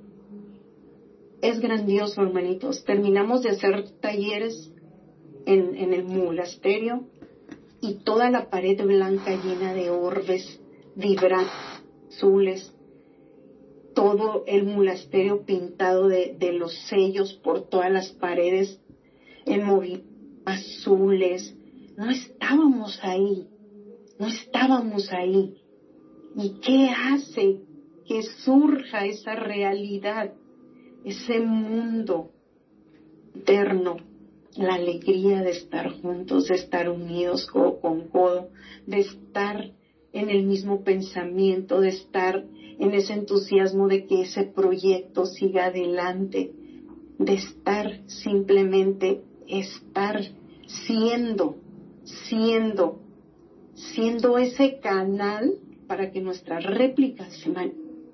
Es grandioso, hermanitos. Terminamos de hacer talleres en, en el monasterio y toda la pared blanca llena de orbes vibrantes, azules, todo el monasterio pintado de, de los sellos por todas las paredes, en movimientos azules. No estábamos ahí, no estábamos ahí. ¿Y qué hace que surja esa realidad? Ese mundo eterno, la alegría de estar juntos, de estar unidos codo con codo, de estar en el mismo pensamiento, de estar en ese entusiasmo de que ese proyecto siga adelante, de estar simplemente estar siendo, siendo, siendo ese canal para que nuestras réplicas se man...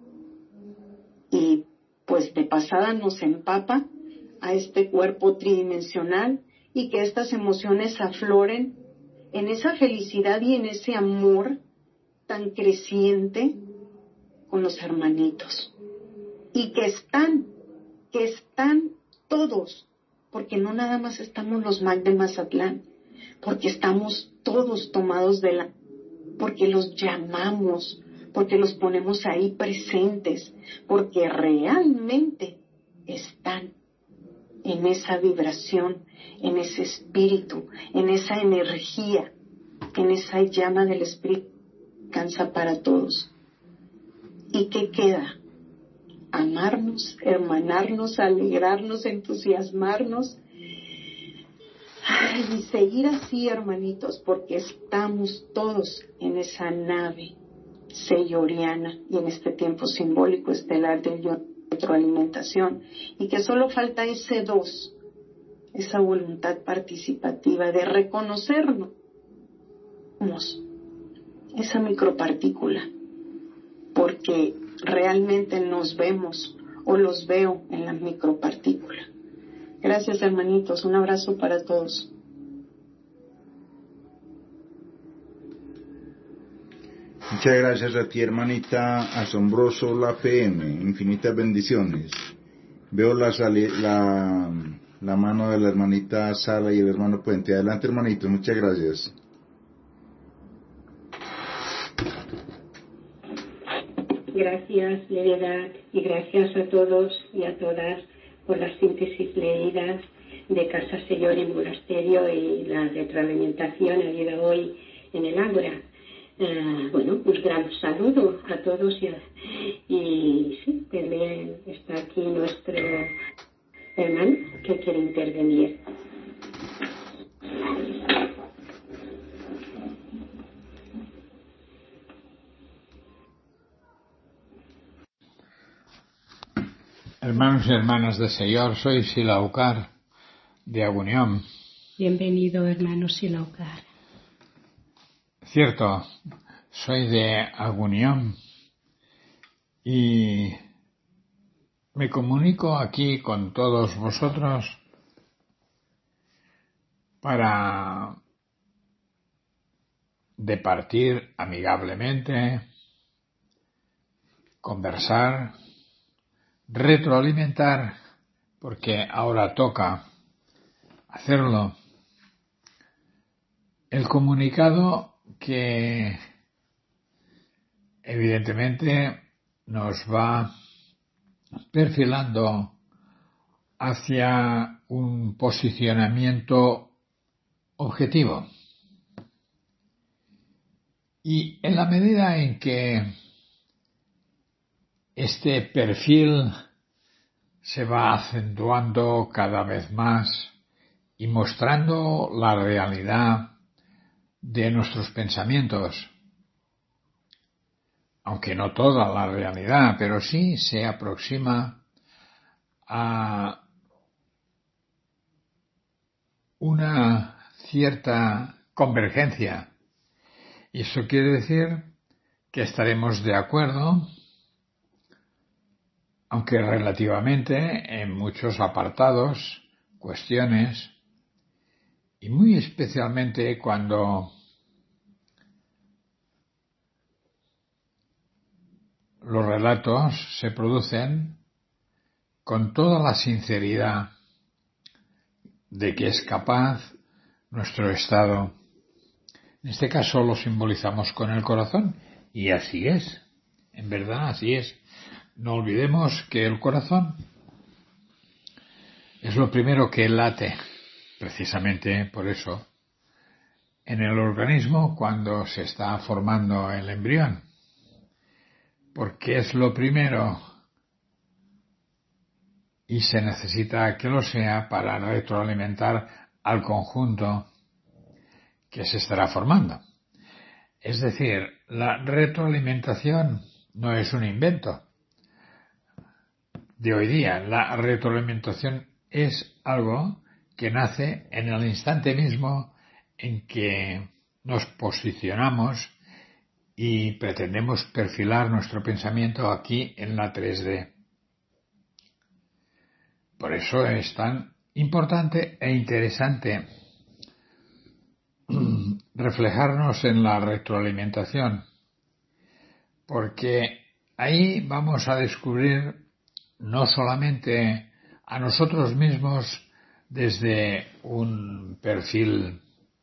y pues de pasada nos empapa a este cuerpo tridimensional y que estas emociones afloren en esa felicidad y en ese amor tan creciente con los hermanitos. Y que están, que están todos, porque no nada más estamos los Mac de Mazatlán, porque estamos todos tomados de la... porque los llamamos, porque los ponemos ahí presentes, porque realmente están en esa vibración, en ese espíritu, en esa energía, en esa llama del espíritu que alcanza para todos. ¿Y qué queda? Amarnos, hermanarnos, alegrarnos, entusiasmarnos. Ay, y seguir así, hermanitos, porque estamos todos en esa nave selloriana y en este tiempo simbólico estelar del yo retroalimentación, y que solo falta ese dos, esa voluntad participativa de reconocernos, esa micropartícula, porque realmente nos vemos o los veo en la micropartícula. Gracias, hermanitos, un abrazo para todos. Muchas gracias a ti, hermanita Asombroso la P M, infinitas bendiciones. Veo la, la, la mano de la hermanita Sala y el hermano Puente. Adelante, hermanito, muchas gracias. Gracias, Levedad, y gracias a todos y a todas por las síntesis leídas de Casa Señor y Monasterio y la retroalimentación habida hoy en el Ágora. Uh, bueno, un gran saludo a todos y, a, y sí, también está aquí nuestro hermano que quiere intervenir. Hermanos y hermanas de Señor, soy Silaucar de Agunión. Bienvenido, hermano Silaucar. Cierto, soy de Agunión y me comunico aquí con todos vosotros para departir amigablemente, conversar, retroalimentar, porque ahora toca hacerlo, el comunicado que evidentemente nos va perfilando hacia un posicionamiento objetivo. Y en la medida en que este perfil se va acentuando cada vez más y mostrando la realidad de nuestros pensamientos, aunque no toda la realidad, pero sí se aproxima a una cierta convergencia. Y eso quiere decir que estaremos de acuerdo, aunque relativamente en muchos apartados, cuestiones, y muy especialmente cuando los relatos se producen con toda la sinceridad de que es capaz nuestro estado. En este caso lo simbolizamos con el corazón, y así es, en verdad así es. No olvidemos que el corazón es lo primero que late, precisamente por eso, en el organismo cuando se está formando el embrión, porque es lo primero y se necesita que lo sea para retroalimentar al conjunto que se estará formando. Es decir, la retroalimentación no es un invento de hoy día. La retroalimentación es algo que nace en el instante mismo en que nos posicionamos y pretendemos perfilar nuestro pensamiento aquí en la tres D. Por eso es tan importante e interesante reflejarnos en la retroalimentación, porque ahí vamos a descubrir no solamente a nosotros mismos desde un perfil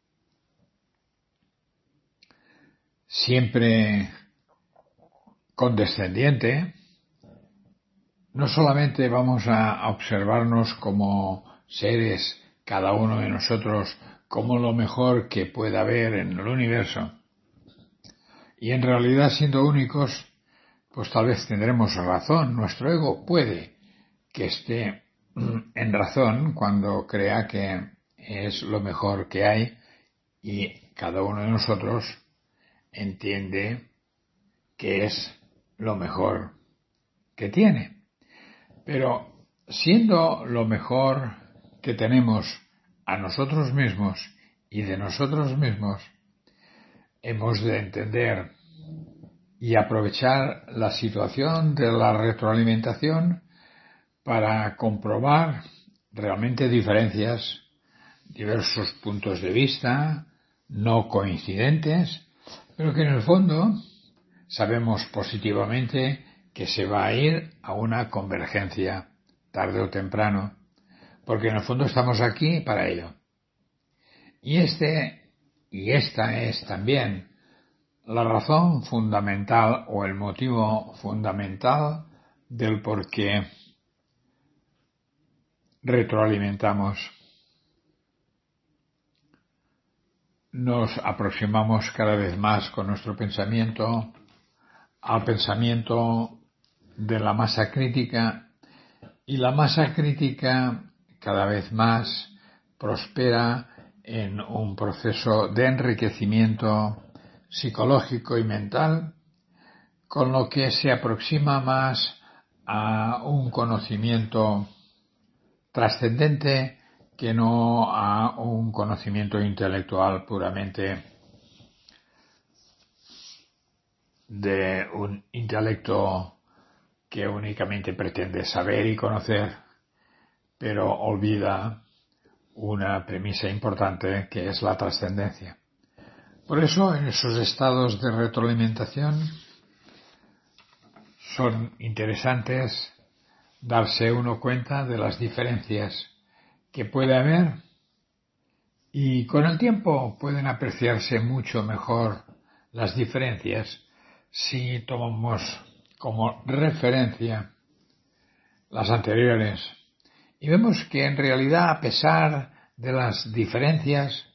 siempre condescendiente, no solamente vamos a observarnos como seres, cada uno de nosotros, como lo mejor que pueda haber en el universo, y en realidad siendo únicos, pues tal vez tendremos razón. Nuestro ego puede que esté en razón cuando crea que es lo mejor que hay, y cada uno de nosotros entiende que es lo mejor que tiene. Pero siendo lo mejor que tenemos a nosotros mismos y de nosotros mismos, hemos de entender y aprovechar la situación de la retroalimentación para comprobar realmente diferencias, diversos puntos de vista, no coincidentes, pero que en el fondo sabemos positivamente que se va a ir a una convergencia tarde o temprano, porque en el fondo estamos aquí para ello. Y este y esta es también la razón fundamental o el motivo fundamental del por qué retroalimentamos. Nos aproximamos cada vez más con nuestro pensamiento al pensamiento de la masa crítica, y la masa crítica cada vez más prospera en un proceso de enriquecimiento psicológico y mental, con lo que se aproxima más a un conocimiento trascendente que no a un conocimiento intelectual puramente de un intelecto que únicamente pretende saber y conocer, pero olvida una premisa importante que es la trascendencia. Por eso, en esos estados de retroalimentación son interesantes darse uno cuenta de las diferencias que puede haber, y con el tiempo pueden apreciarse mucho mejor las diferencias si tomamos como referencia las anteriores y vemos que en realidad, a pesar de las diferencias,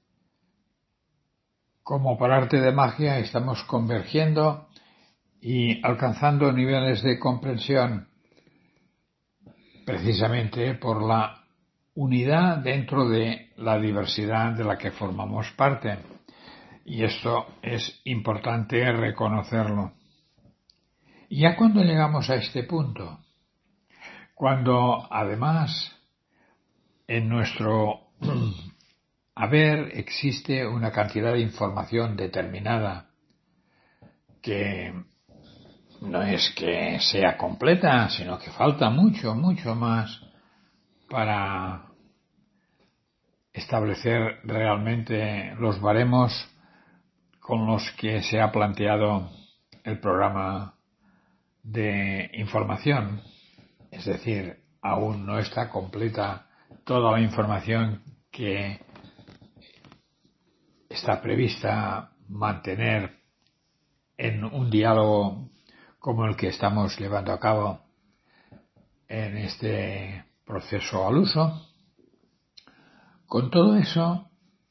como por arte de magia estamos convergiendo y alcanzando niveles de comprensión precisamente por la unidad dentro de la diversidad de la que formamos parte. Y esto es importante reconocerlo. Y ya cuando llegamos a este punto, cuando además en nuestro haber existe una cantidad de información determinada que no es que sea completa, sino que falta mucho, mucho más para establecer realmente los baremos con los que se ha planteado el programa de información. Es decir, aún no está completa toda la información que está prevista mantener en un diálogo como el que estamos llevando a cabo en este proceso al uso. Con todo eso,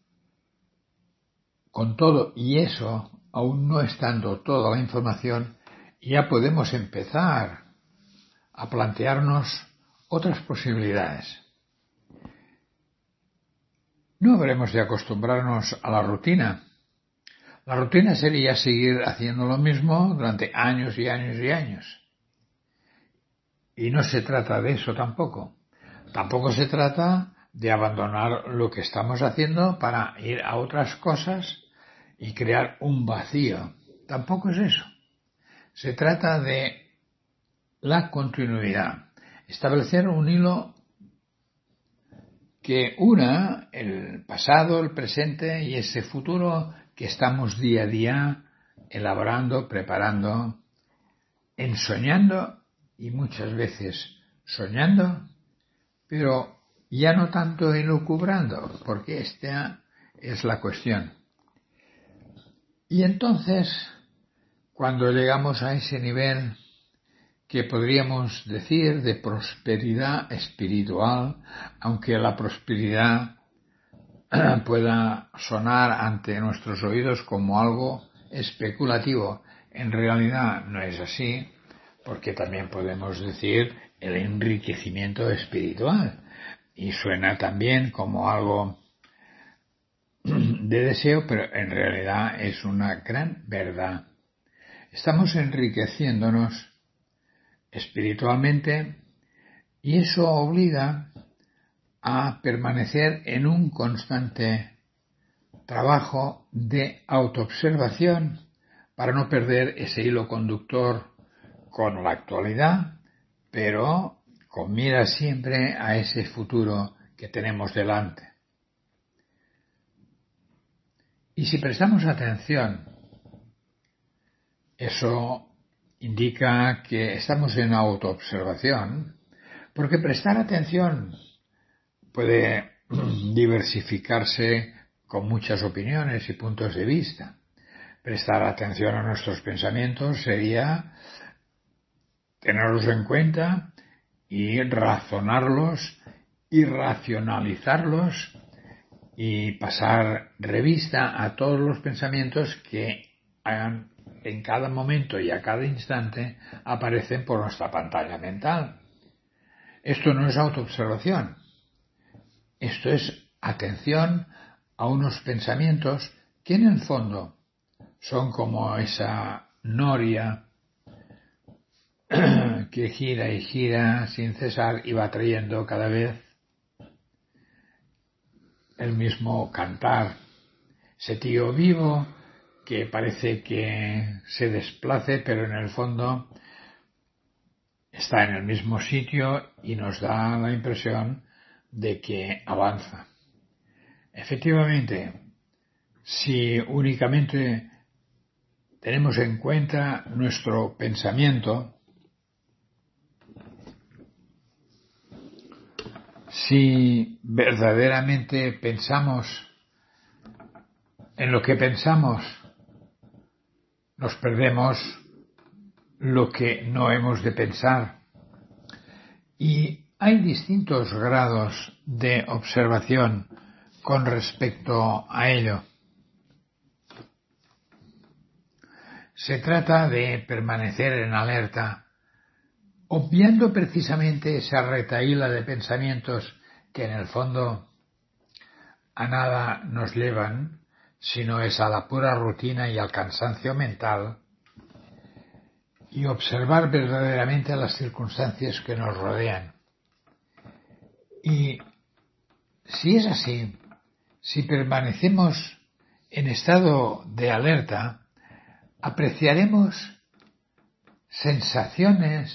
con todo y eso, aún no estando toda la información, ya podemos empezar a plantearnos otras posibilidades. No habremos de acostumbrarnos a la rutina. La rutina sería seguir haciendo lo mismo durante años y años y años. Y no se trata de eso tampoco. Tampoco se trata de abandonar lo que estamos haciendo para ir a otras cosas y crear un vacío. Tampoco es eso. Se trata de la continuidad. Establecer un hilo que una el pasado, el presente y ese futuro que estamos día a día elaborando, preparando, ensoñando y muchas veces soñando, pero ya no tanto elucubrando, porque esta es la cuestión. Y entonces, cuando llegamos a ese nivel que podríamos decir de prosperidad espiritual, aunque la prosperidad pueda sonar ante nuestros oídos como algo especulativo, en realidad no es así, porque también podemos decir el enriquecimiento espiritual, y suena también como algo de deseo, pero en realidad es una gran verdad. Estamos enriqueciéndonos espiritualmente y eso obliga a permanecer en un constante trabajo de autoobservación para no perder ese hilo conductor con la actualidad, pero con mira siempre a ese futuro que tenemos delante. Y si prestamos atención, eso indica que estamos en autoobservación, porque prestar atención puede diversificarse con muchas opiniones y puntos de vista. Prestar atención a nuestros pensamientos sería tenerlos en cuenta y razonarlos y racionalizarlos y pasar revista a todos los pensamientos que hagan en cada momento y a cada instante aparecen por nuestra pantalla mental. Esto no es autoobservación. Esto es atención a unos pensamientos que en el fondo son como esa noria que gira y gira sin cesar y va trayendo cada vez el mismo cantar. Ese tío vivo que parece que se desplace, pero en el fondo está en el mismo sitio y nos da la impresión de que avanza. Efectivamente, si únicamente tenemos en cuenta nuestro pensamiento, si verdaderamente pensamos en lo que pensamos, nos perdemos lo que no hemos de pensar. Y hay distintos grados de observación con respecto a ello. Se trata de permanecer en alerta, obviando precisamente esa retahíla de pensamientos que en el fondo a nada nos llevan, sino es a la pura rutina y al cansancio mental, y observar verdaderamente las circunstancias que nos rodean. Y si es así, si permanecemos en estado de alerta, apreciaremos sensaciones,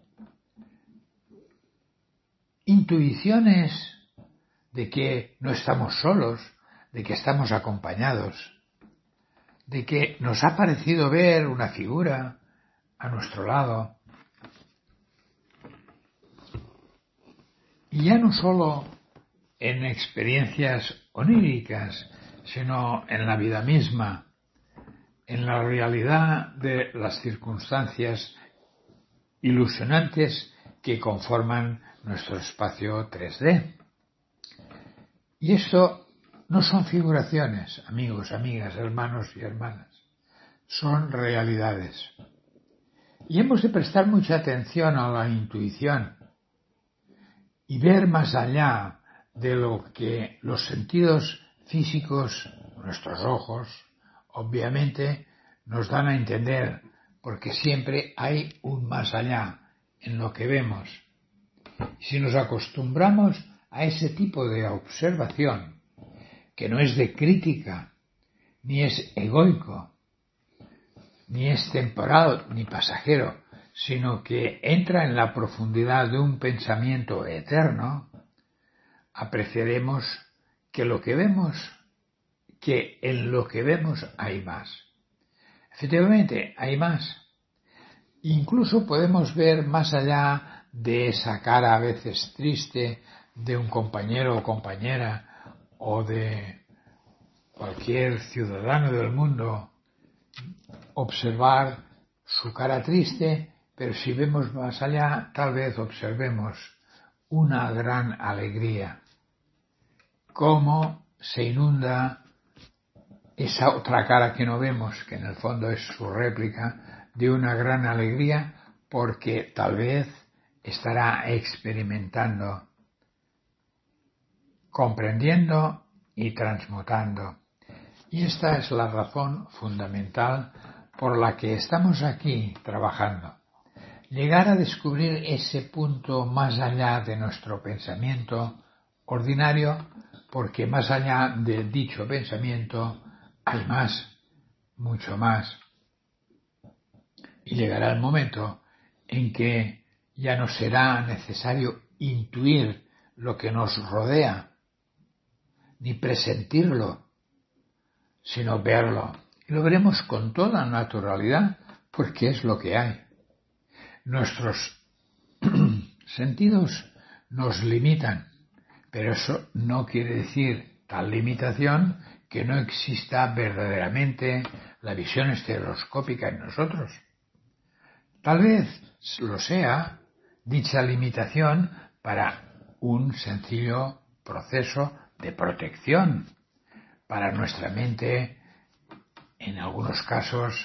intuiciones de que no estamos solos, de que estamos acompañados, de que nos ha parecido ver una figura a nuestro lado. Y ya no solo en experiencias oníricas, sino en la vida misma, en la realidad de las circunstancias ilusionantes que conforman nuestro espacio tres D. Y esto no son figuraciones, amigos, amigas, hermanos y hermanas, son realidades. Y hemos de prestar mucha atención a la intuición y ver más allá de lo que los sentidos físicos, nuestros ojos, obviamente nos dan a entender, porque siempre hay un más allá en lo que vemos. Si nos acostumbramos a ese tipo de observación, que no es de crítica, ni es egoico, ni es temporal, ni pasajero, sino que entra en la profundidad de un pensamiento eterno, apreciaremos que lo que vemos, que en lo que vemos hay más. Efectivamente, hay más. Incluso podemos ver más allá de esa cara a veces triste de un compañero o compañera o de cualquier ciudadano del mundo, observar su cara triste, pero si vemos más allá, tal vez observemos una gran alegría. Cómo se inunda esa otra cara que no vemos, que en el fondo es su réplica, de una gran alegría, porque tal vez estará experimentando, comprendiendo y transmutando. Y esta es la razón fundamental por la que estamos aquí trabajando. Llegar a descubrir ese punto más allá de nuestro pensamiento ordinario, porque más allá de dicho pensamiento hay más, mucho más. Y llegará el momento en que ya no será necesario intuir lo que nos rodea, ni presentirlo, sino verlo. Y lo veremos con toda naturalidad, porque es lo que hay. Nuestros sentidos nos limitan, pero eso no quiere decir, tal limitación, que no exista verdaderamente la visión estereoscópica en nosotros. Tal vez lo sea dicha limitación para un sencillo proceso de protección para nuestra mente, en algunos casos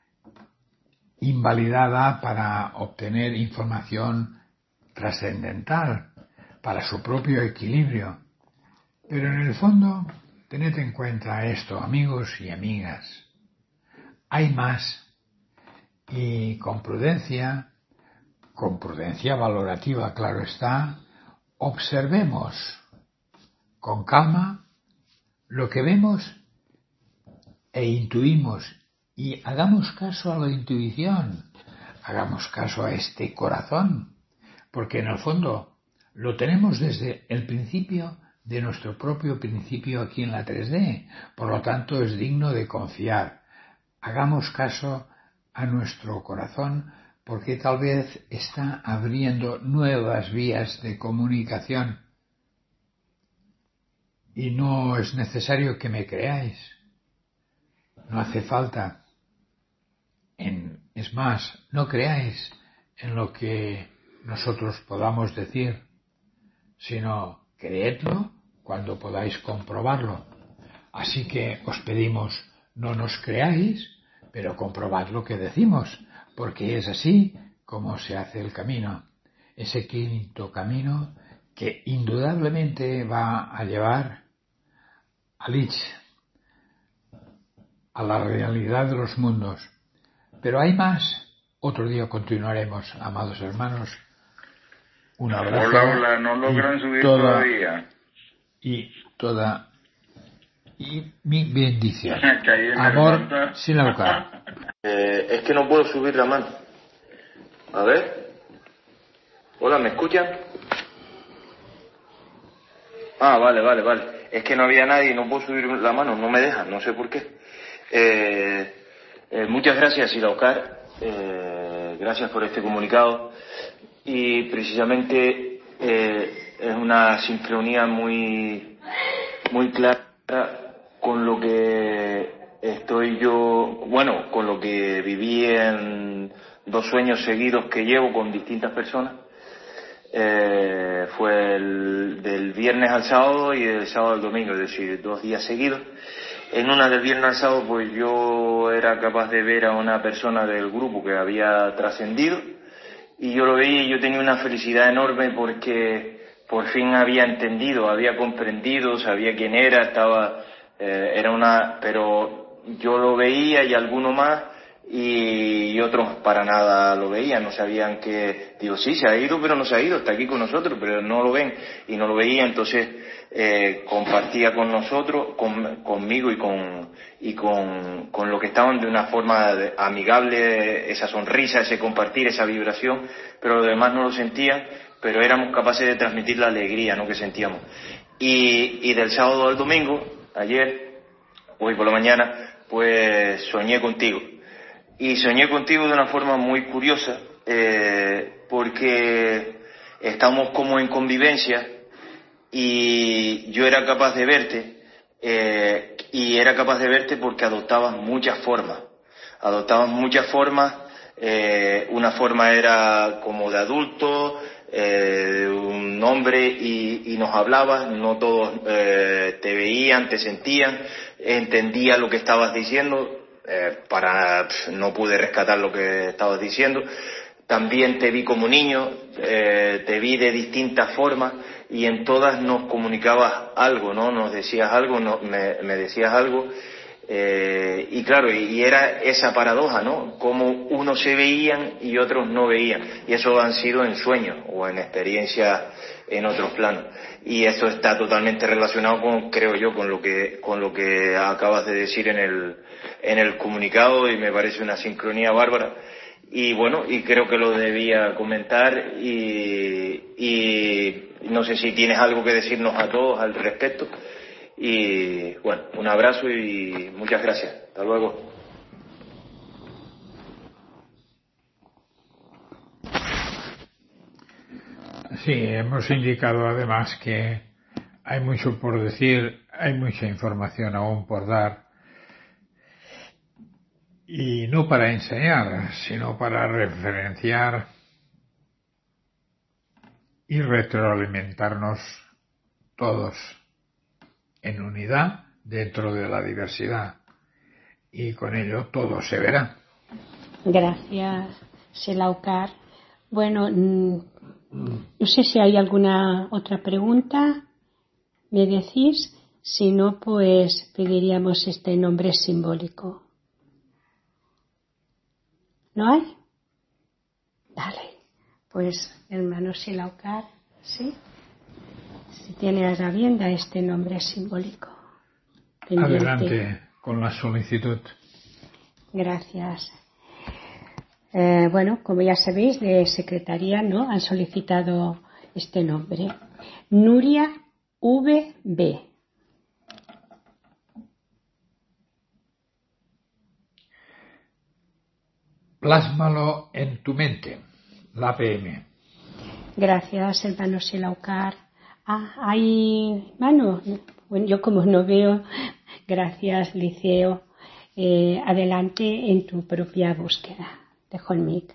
invalidada para obtener información trascendental, para su propio equilibrio. Pero en el fondo, tened en cuenta esto, amigos y amigas. Hay más. Y con prudencia, con prudencia valorativa, claro está, observemos con calma lo que vemos e intuimos, y hagamos caso a la intuición, hagamos caso a este corazón, porque en el fondo lo tenemos desde el principio de nuestro propio principio aquí en la tres D, por lo tanto es digno de confiar. Hagamos caso a nuestro corazón, porque tal vez está abriendo nuevas vías de comunicación. Y no es necesario que me creáis. No hace falta. En, es más, no creáis en lo que nosotros podamos decir, sino creedlo cuando podáis comprobarlo. Así que os pedimos, no nos creáis, pero comprobad lo que decimos, porque es así como se hace el camino. Ese quinto camino que indudablemente va a llevar a Lich, a la realidad de los mundos. Pero hay más. Otro día continuaremos, amados hermanos. Un abrazo. Hola, hola, no logran subir toda, todavía. Y toda y mi bendición. Amor sin abocar. Eh, es que no puedo subir la mano. A ver. Hola, ¿me escuchan? Ah, vale, vale, vale. Es que no había nadie y no puedo subir la mano, no me dejan, no sé por qué. Eh, eh, muchas gracias, Silaucar. Eh, gracias por este comunicado. Y precisamente eh, es una sincronía muy, muy clara con lo que estoy yo, bueno, con lo que viví en dos sueños seguidos que llevo con distintas personas. Eh, fue el, del viernes al sábado y del sábado al domingo, es decir, dos días seguidos. En una del viernes al sábado, pues yo era capaz de ver a una persona del grupo que había trascendido, y yo lo veía y yo tenía una felicidad enorme porque por fin había entendido, había comprendido, sabía quién era, estaba, eh, era una, pero yo lo veía y alguno más, y otros para nada lo veían, no sabían que, digo, sí, se ha ido, pero no se ha ido, está aquí con nosotros, pero no lo ven, y no lo veía. Entonces eh, compartía con nosotros, con, conmigo y con y con, con lo que estaban de una forma de, amigable, esa sonrisa, ese compartir, esa vibración, pero los demás no lo sentían, pero éramos capaces de transmitir la alegría, ¿no?, que sentíamos. Y, y del sábado al domingo, ayer, hoy por la mañana, pues soñé contigo. Y soñé contigo de una forma muy curiosa, eh, porque estamos como en convivencia y yo era capaz de verte, eh, y era capaz de verte porque adoptabas muchas formas, adoptabas muchas formas, eh, una forma era como de adulto, eh, un hombre y, y nos hablabas, no todos eh, te veían, te sentían, entendían lo que estabas diciendo. Eh, para no pude rescatar lo que estabas diciendo. También te vi como niño, eh, te vi de distintas formas y en todas nos comunicabas algo, ¿no? Nos decías algo, no, me, me decías algo, eh, y claro, y, y era esa paradoja, ¿no? Como unos se veían y otros no veían, y eso han sido en sueños o en experiencias en otros planos. Y eso está totalmente relacionado con, creo yo, con lo que con lo que acabas de decir en el en el comunicado, y me parece una sincronía bárbara. Y bueno, y creo que lo debía comentar, y, y no sé si tienes algo que decirnos a todos al respecto. Y bueno, un abrazo y muchas gracias. Hasta luego. Sí, hemos indicado además que hay mucho por decir, hay mucha información aún por dar, y no para enseñar, sino para referenciar y retroalimentarnos todos en unidad dentro de la diversidad, y con ello todo se verá. Gracias, Selaucar. Bueno, no sé si hay alguna otra pregunta, me decís. Si no, pues pediríamos este nombre simbólico. ¿No hay? Vale, pues hermano Selaucar, ¿sí? Si tiene a la vienda este nombre simbólico. Pendiente. Adelante con la solicitud. Gracias. Eh, bueno, como ya sabéis, de secretaría, ¿no?, han solicitado este nombre. Nuria V B. Plásmalo en tu mente, la P M. Gracias, hermano Selaucar. Ah, hay mano. Bueno, yo como no veo, gracias, Liceo. Eh, adelante en tu propia búsqueda. Dejo el mic.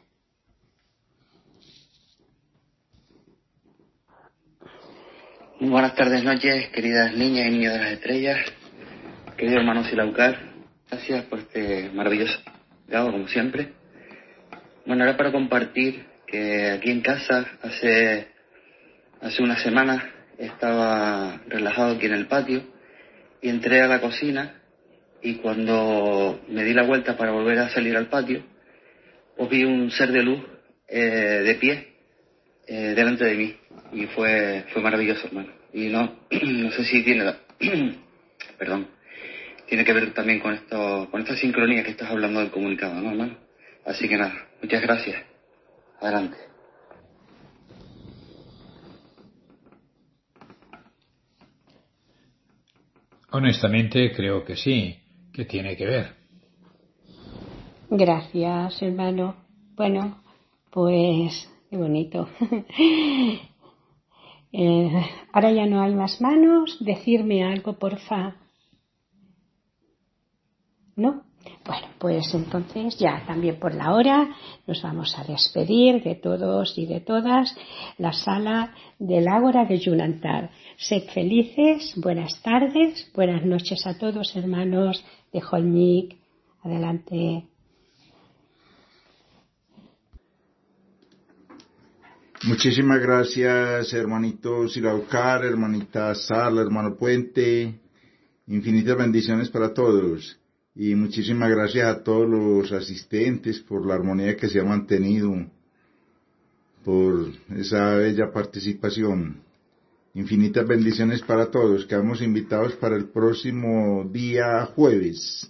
Buenas tardes, noches, queridas niñas y niños de las estrellas, querido hermano Selaucar, gracias por este maravilloso legado, como siempre. Bueno, era para compartir que aquí en casa, hace, hace una semana, estaba relajado aquí en el patio y entré a la cocina, y cuando me di la vuelta para volver a salir al patio, pues vi un ser de luz eh, de pie eh, delante de mí, y fue fue maravilloso, hermano. Y no no sé si tiene perdón tiene que ver también con esto, con esta sincronía que estás hablando del comunicado, ¿no, hermano? Así que nada, muchas gracias. Adelante. Honestamente creo que sí, que tiene que ver. Gracias, hermano. Bueno, pues qué bonito. eh, ahora ya no hay más manos. Decirme algo, porfa. ¿No? Bueno, pues entonces ya también por la hora nos vamos a despedir de todos y de todas. La sala del Ágora de Yunantar. Sed felices, buenas tardes, buenas noches a todos, hermanos de Holmik. Adelante. Muchísimas gracias, hermanito Selaucar, hermanita Sala, hermano Puente. Infinitas bendiciones para todos. Y muchísimas gracias a todos los asistentes por la armonía que se ha mantenido, por esa bella participación. Infinitas bendiciones para todos. Quedamos invitados para el próximo día jueves.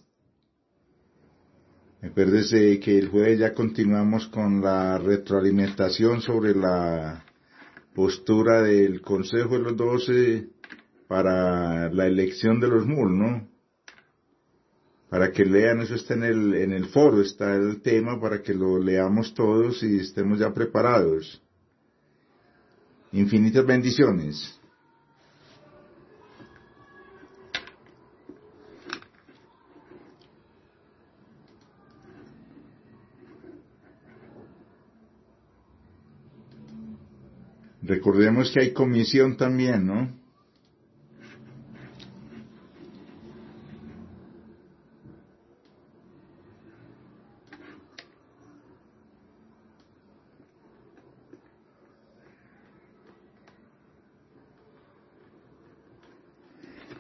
Acuérdese que el jueves ya continuamos con la retroalimentación sobre la postura del Consejo de los Doce para la elección de los M U L, ¿no? Para que lean, eso está en el, en el foro, está el tema para que lo leamos todos y estemos ya preparados. Infinitas bendiciones. Recordemos que hay comisión también, ¿no?